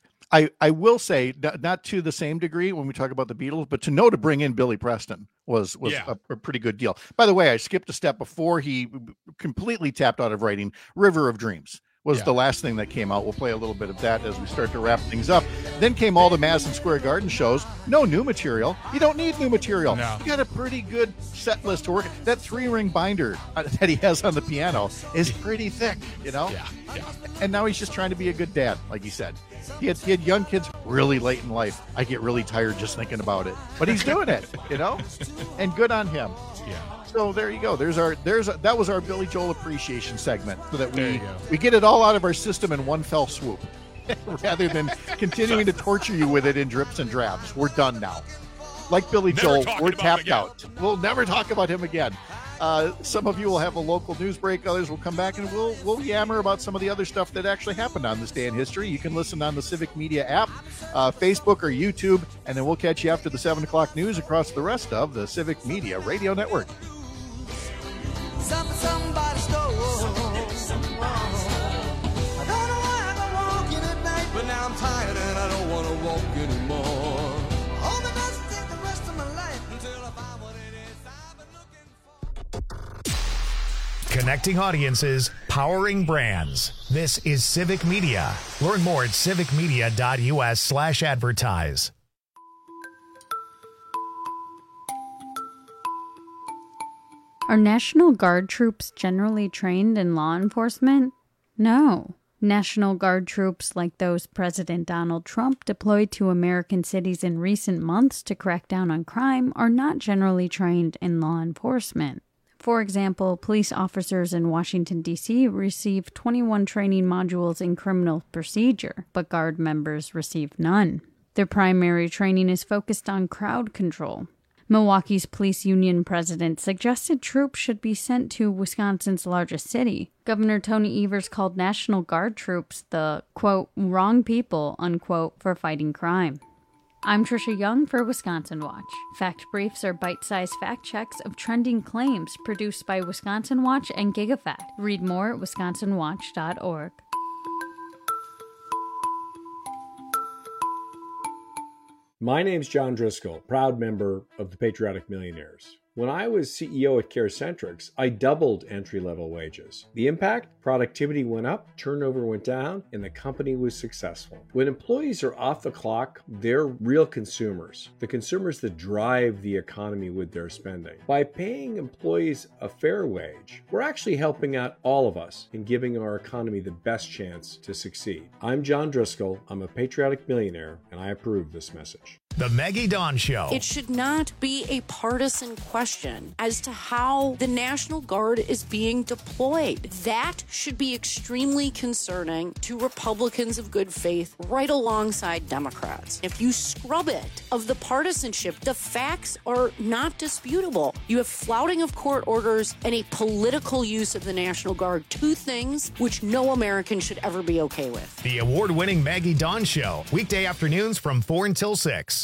I will say, not to the same degree when we talk about the Beatles, but to know to bring in Billy Preston was a pretty good deal. By the way, I skipped a step before he completely tapped out of writing. River of Dreams was the last thing that came out. We'll play a little bit of that as we start to wrap things up. Then came all the Madison Square Garden shows. No new material. You don't need new material. No. You got a pretty good set list to work. That 3-ring binder that he has on the piano is pretty thick, you know? Yeah. And now he's just trying to be a good dad, like he said. He had young kids really late in life. I get really tired just thinking about it. But he's doing it, you know? And good on him. Yeah. So there you go. That was our Billy Joel appreciation segment, so that we get it all out of our system in one fell swoop, rather than continuing to torture you with it in drips and drabs. We're done now. Like Billy Joel, we're tapped out. We'll never talk about him again. Some of you will have a local news break. Others will come back and we'll yammer about some of the other stuff that actually happened on this day in history. You can listen on the Civic Media app, Facebook or YouTube, and then we'll catch you after the 7 o'clock news across the rest of the Civic Media Radio Network. Somebody stole. I don't know why I'm walking at night, but now I'm tired and I don't want to walk anymore. All the best take the rest of my life until I find what it is I've been looking for. Connecting audiences, powering brands. This is Civic Media. Learn more at civicmedia.us/advertise. Are National Guard troops generally trained in law enforcement? No. National Guard troops like those President Donald Trump deployed to American cities in recent months to crack down on crime are not generally trained in law enforcement. For example, police officers in Washington, D.C. receive 21 training modules in criminal procedure, but Guard members receive none. Their primary training is focused on crowd control. Milwaukee's police union president suggested troops should be sent to Wisconsin's largest city. Governor Tony Evers called National Guard troops the, quote, wrong people, unquote, for fighting crime. I'm Trisha Young for Wisconsin Watch. Fact Briefs are bite-sized fact checks of trending claims produced by Wisconsin Watch and GigaFact. Read more at wisconsinwatch.org. My name's John Driscoll, proud member of the Patriotic Millionaires. When I was CEO at CareCentrix, I doubled entry-level wages. The impact? Productivity went up, turnover went down, and the company was successful. When employees are off the clock, they're real consumers, the consumers that drive the economy with their spending. By paying employees a fair wage, we're actually helping out all of us in giving our economy the best chance to succeed. I'm John Driscoll, I'm a patriotic millionaire, and I approve this message. The Maggie Dawn Show. It should not be a partisan question as to how the National Guard is being deployed. That should be extremely concerning to Republicans of good faith right alongside Democrats. If you scrub it of the partisanship, the facts are not disputable. You have flouting of court orders and a political use of the National Guard, two things which no American should ever be okay with. The award-winning Maggie Dawn Show, weekday afternoons from 4 until 6.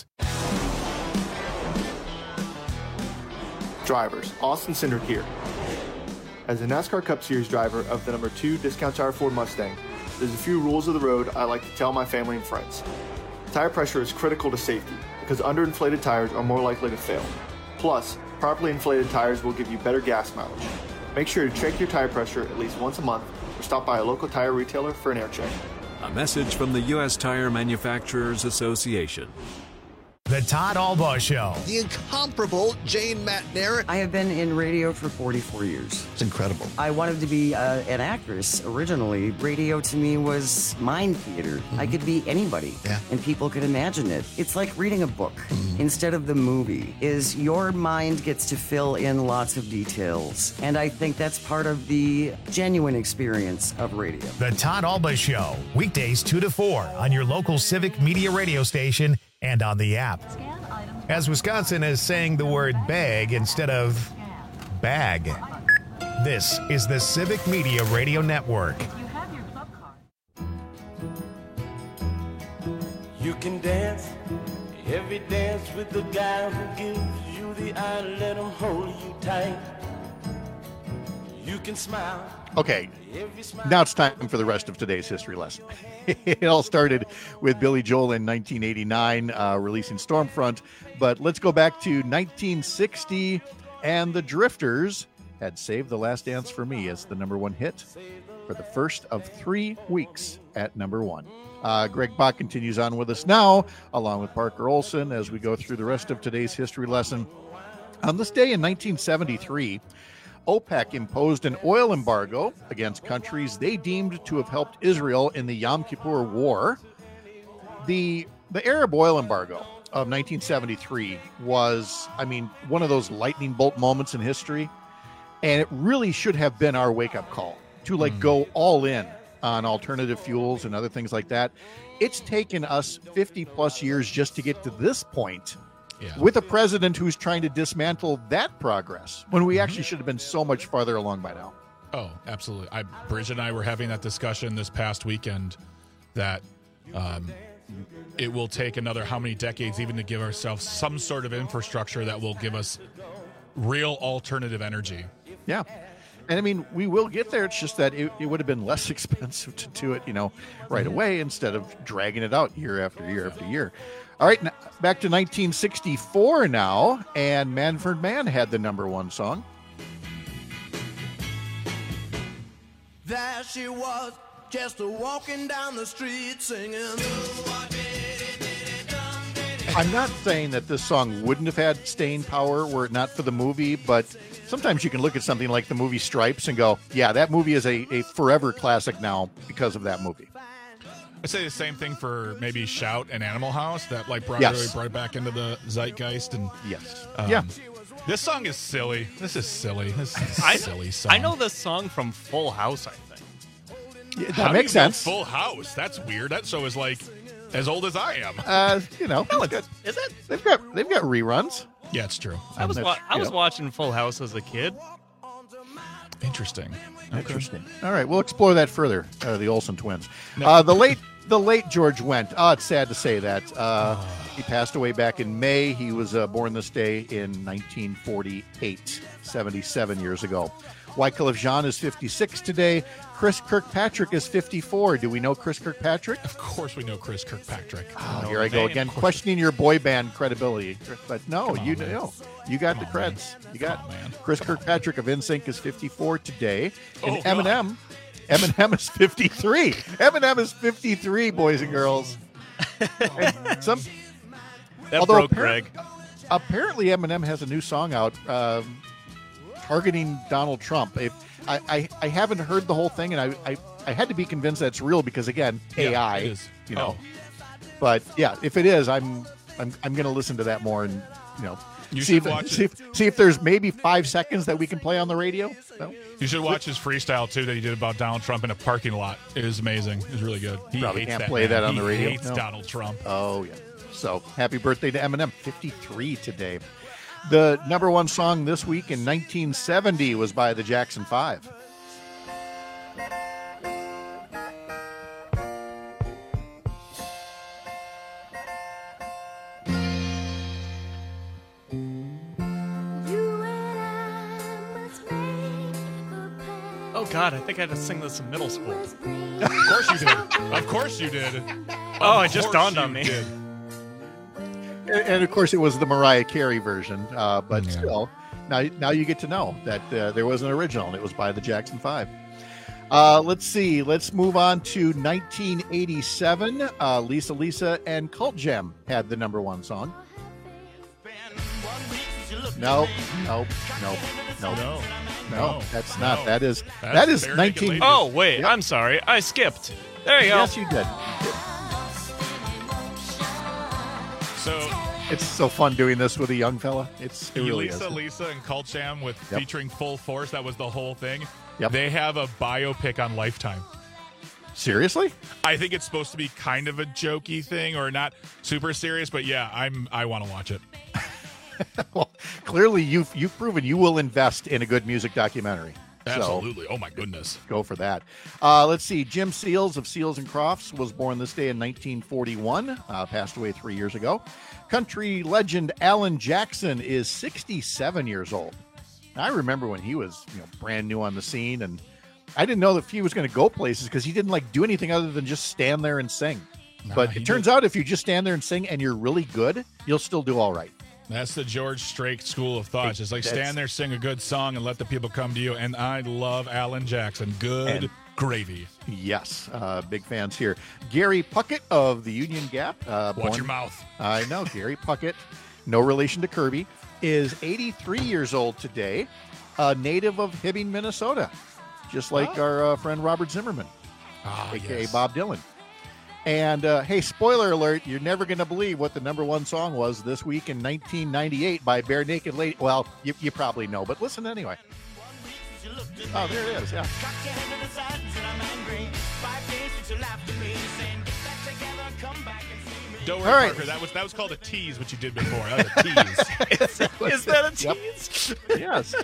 Drivers, Austin Cindric here. As a NASCAR Cup Series driver of the number 2 Discount Tire Ford Mustang, there's a few rules of the road I like to tell my family and friends. Tire pressure is critical to safety because underinflated tires are more likely to fail. Plus, properly inflated tires will give you better gas mileage. Make sure to check your tire pressure at least once a month or stop by a local tire retailer for an air check. A message from the U.S. Tire Manufacturers Association. The Todd Albaugh Show. The incomparable Jane Matner. I have been in radio for 44 years. It's incredible. I wanted to be an actress originally. Radio to me was mind theater. I could be anybody, and people could imagine it. It's like reading a book instead of the movie. Is your mind gets to fill in lots of details, and I think that's part of the genuine experience of radio. The Todd Albaugh Show, weekdays 2 to 4 on your local Civic Media radio station and on the app. As Wisconsin is saying the word bag instead of bag. This is the Civic Media Radio Network. You can dance every dance with the guy who gives you the eye, let him hold you tight. You can smile. Okay, now it's time for the rest of today's history lesson. It all started with Billy Joel in 1989, releasing Stormfront. But let's go back to 1960, and the Drifters had Save the Last Dance for Me as the number 1 hit for the first of 3 weeks at number 1. Greg Bach continues on with us now, along with Parker Olson, as we go through the rest of today's history lesson. On this day in 1973, OPEC imposed an oil embargo against countries they deemed to have helped Israel in the Yom Kippur War. The Arab oil embargo of 1973 was, one of those lightning bolt moments in history, and it really should have been our wake-up call to go all in on alternative fuels and other things like that. It's taken us 50-plus years just to get to this point. Yeah. With a president who's trying to dismantle that progress when we actually should have been so much farther along by now. Oh, absolutely. Bridget and I were having that discussion this past weekend that it will take another how many decades even to give ourselves some sort of infrastructure that will give us real alternative energy. Yeah. And we will get there. It's just that it would have been less expensive to do it, right away instead of dragging it out year after year after year. All right, back to 1964 now, and Manfred Mann had the number 1 song. There she was, just walking down the street singing. I'm not saying that this song wouldn't have had staying power were it not for the movie, but sometimes you can look at something like the movie Stripes and go, yeah, that movie is a forever classic now because of that movie. I say the same thing for maybe Shout and Animal House, that like brought it back into the zeitgeist. And this song is silly. This is silly. This is a silly song. I know this song from Full House, I think. Yeah, How that do makes you know sense. Full House. That's weird. That show is like as old as I am. Is it? They've got reruns. Yeah, it's true. I was watching Full House as a kid. Interesting. All right, we'll explore that further. The Olsen twins. The late George Wendt. It's sad to say that. He passed away back in May. He was born this day in 1948, 77 years ago. Wycliffe Jean is 56 today. Chris Kirkpatrick is 54. Do we know Chris Kirkpatrick? Of course we know Chris Kirkpatrick. Here I go again, questioning your boy band credibility. But no, you know. You got the creds. You got Chris Kirkpatrick of NSYNC is 54 today. And Eminem is 53. Eminem is 53, boys and girls. Broke Greg. Apparently Eminem has a new song out targeting Donald Trump. I haven't heard the whole thing, and I had to be convinced that's real because, again, AI. It is. You know. But yeah, if it is, I'm going to listen to that more and see if there's maybe 5 seconds that we can play on the radio. No? You should watch his freestyle too that he did about Donald Trump in a parking lot. It is amazing. It was really good. He Probably hates can't play that on the radio. He hates Donald Trump. Oh yeah. So happy birthday to Eminem, 53 today. The number one song this week in 1970 was by the Jackson 5. Oh God, I think I had to sing this in middle school. Of course you did. Of course you did. Oh, it just dawned on me. And of course, it was the Mariah Carey version. But still, now you get to know that there was an original, and it was by the Jackson 5. Let's see. Let's move on to 1987. Lisa and Cult Gem had the number one song. No, that's not. That is 19. Oh wait, I'm sorry, I skipped. There you go. Yes, you did. So it's so fun doing this with a young fella. It really is. Lisa and Cult Jam with featuring Full Force. That was the whole thing. Yep. They have a biopic on Lifetime. Seriously? I think it's supposed to be kind of a jokey thing, or not super serious. But yeah, I want to watch it. Well, clearly you've proven you will invest in a good music documentary. Absolutely. So, oh my goodness. Go for that. Let's see. Jim Seals of Seals and Crofts was born this day in 1941. Passed away 3 years ago. Country legend Alan Jackson is 67 years old. I remember when he was brand new on the scene, and I didn't know that he was going to go places because he didn't do anything other than just stand there and sing. But it turns out if you just stand there and sing and you're really good, you'll still do all right. That's the George Strait school of thought. Just stand there, sing a good song, and let the people come to you. And I love Alan Jackson. Good gravy. Yes, big fans here. Gary Puckett of the Union Gap. Watch your mouth. I know. Gary Puckett, no relation to Kirby, is 83 years old today, a native of Hibbing, Minnesota, just like our friend Robert Zimmerman, a.k.a. Bob Dylan. And, hey, spoiler alert, you're never going to believe what the number one song was this week in 1998 by Bare Naked Lady. Well, you probably know, but listen anyway. Oh, there it is, yeah. Don't worry, All right. Parker. That was called a tease, what you did before. That was a tease. Is that a tease? Yes.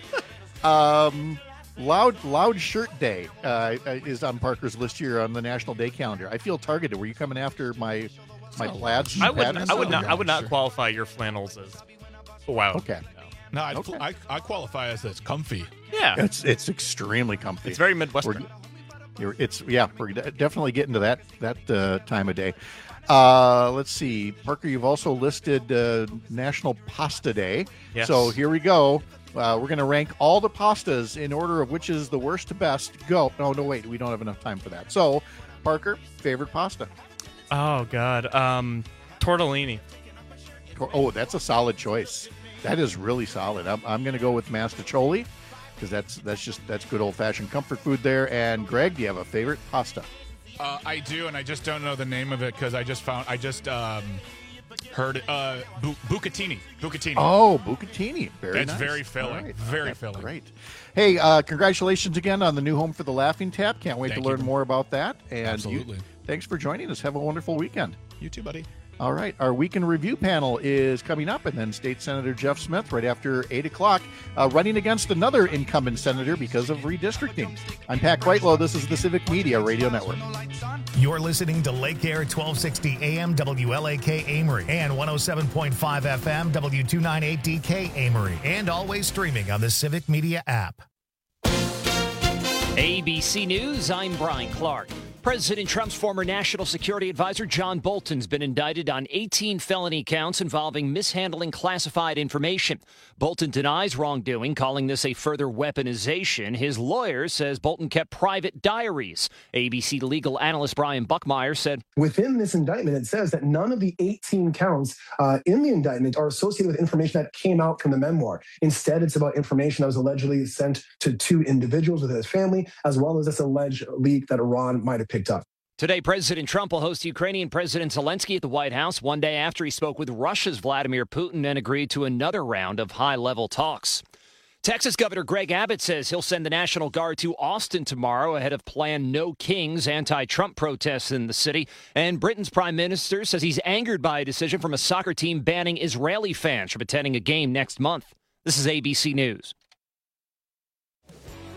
Loud Shirt Day is on Parker's list here on the National Day calendar. I feel targeted. Were you coming after my plaids? I would not qualify your flannels as wow. Okay. No, I qualify as it's comfy. Yeah, it's extremely comfy. It's very Midwestern. We're definitely getting to that time of day. Let's see, Parker. You've also listed National Pasta Day. Yes. So here we go. We're going to rank all the pastas in order of which is the worst to best. Go. No, wait. We don't have enough time for that. So, Parker, favorite pasta? Oh, God. Tortellini. Oh, that's a solid choice. That is really solid. I'm going to go with Mastacholi because that's good old-fashioned comfort food there. And Greg, do you have a favorite pasta? I do, and I just don't know the name of it because I just heard bucatini. Bucatini. Oh, bucatini. Very nice. That's very filling. Right. Very filling. Great. Hey, congratulations again on the new home for the Laughing Tap. Can't wait to learn more about that. And Absolutely. Thanks for joining us. Have a wonderful weekend. You too, buddy. All right. Our weekend review panel is coming up, and then State Senator Jeff Smith right after 8 o'clock, running against another incumbent senator because of redistricting. I'm Pat Kreitlow. This is the Civic Media Radio Network. You're listening to Lake Air 1260 AM WLAK Amory and 107.5 FM W298DK Amory, and always streaming on the Civic Media app. ABC News, I'm Brian Clark. President Trump's former national security advisor John Bolton's been indicted on 18 felony counts involving mishandling classified information. Bolton denies wrongdoing, calling this a further weaponization. His lawyer says Bolton kept private diaries. ABC legal analyst Brian Buckmeyer said, within this indictment, it says that none of the 18 counts in the indictment are associated with information that came out from the memoir. Instead, it's about information that was allegedly sent to 2 individuals within his family, as well as this alleged leak that Iran might have picked up. Today, President Trump will host Ukrainian President Zelensky at the White House one day after he spoke with Russia's Vladimir Putin and agreed to another round of high-level talks. Texas Governor Greg Abbott says he'll send the National Guard to Austin tomorrow ahead of planned No Kings anti-Trump protests in the city. And Britain's Prime Minister says he's angered by a decision from a soccer team banning Israeli fans from attending a game next month. This is ABC News.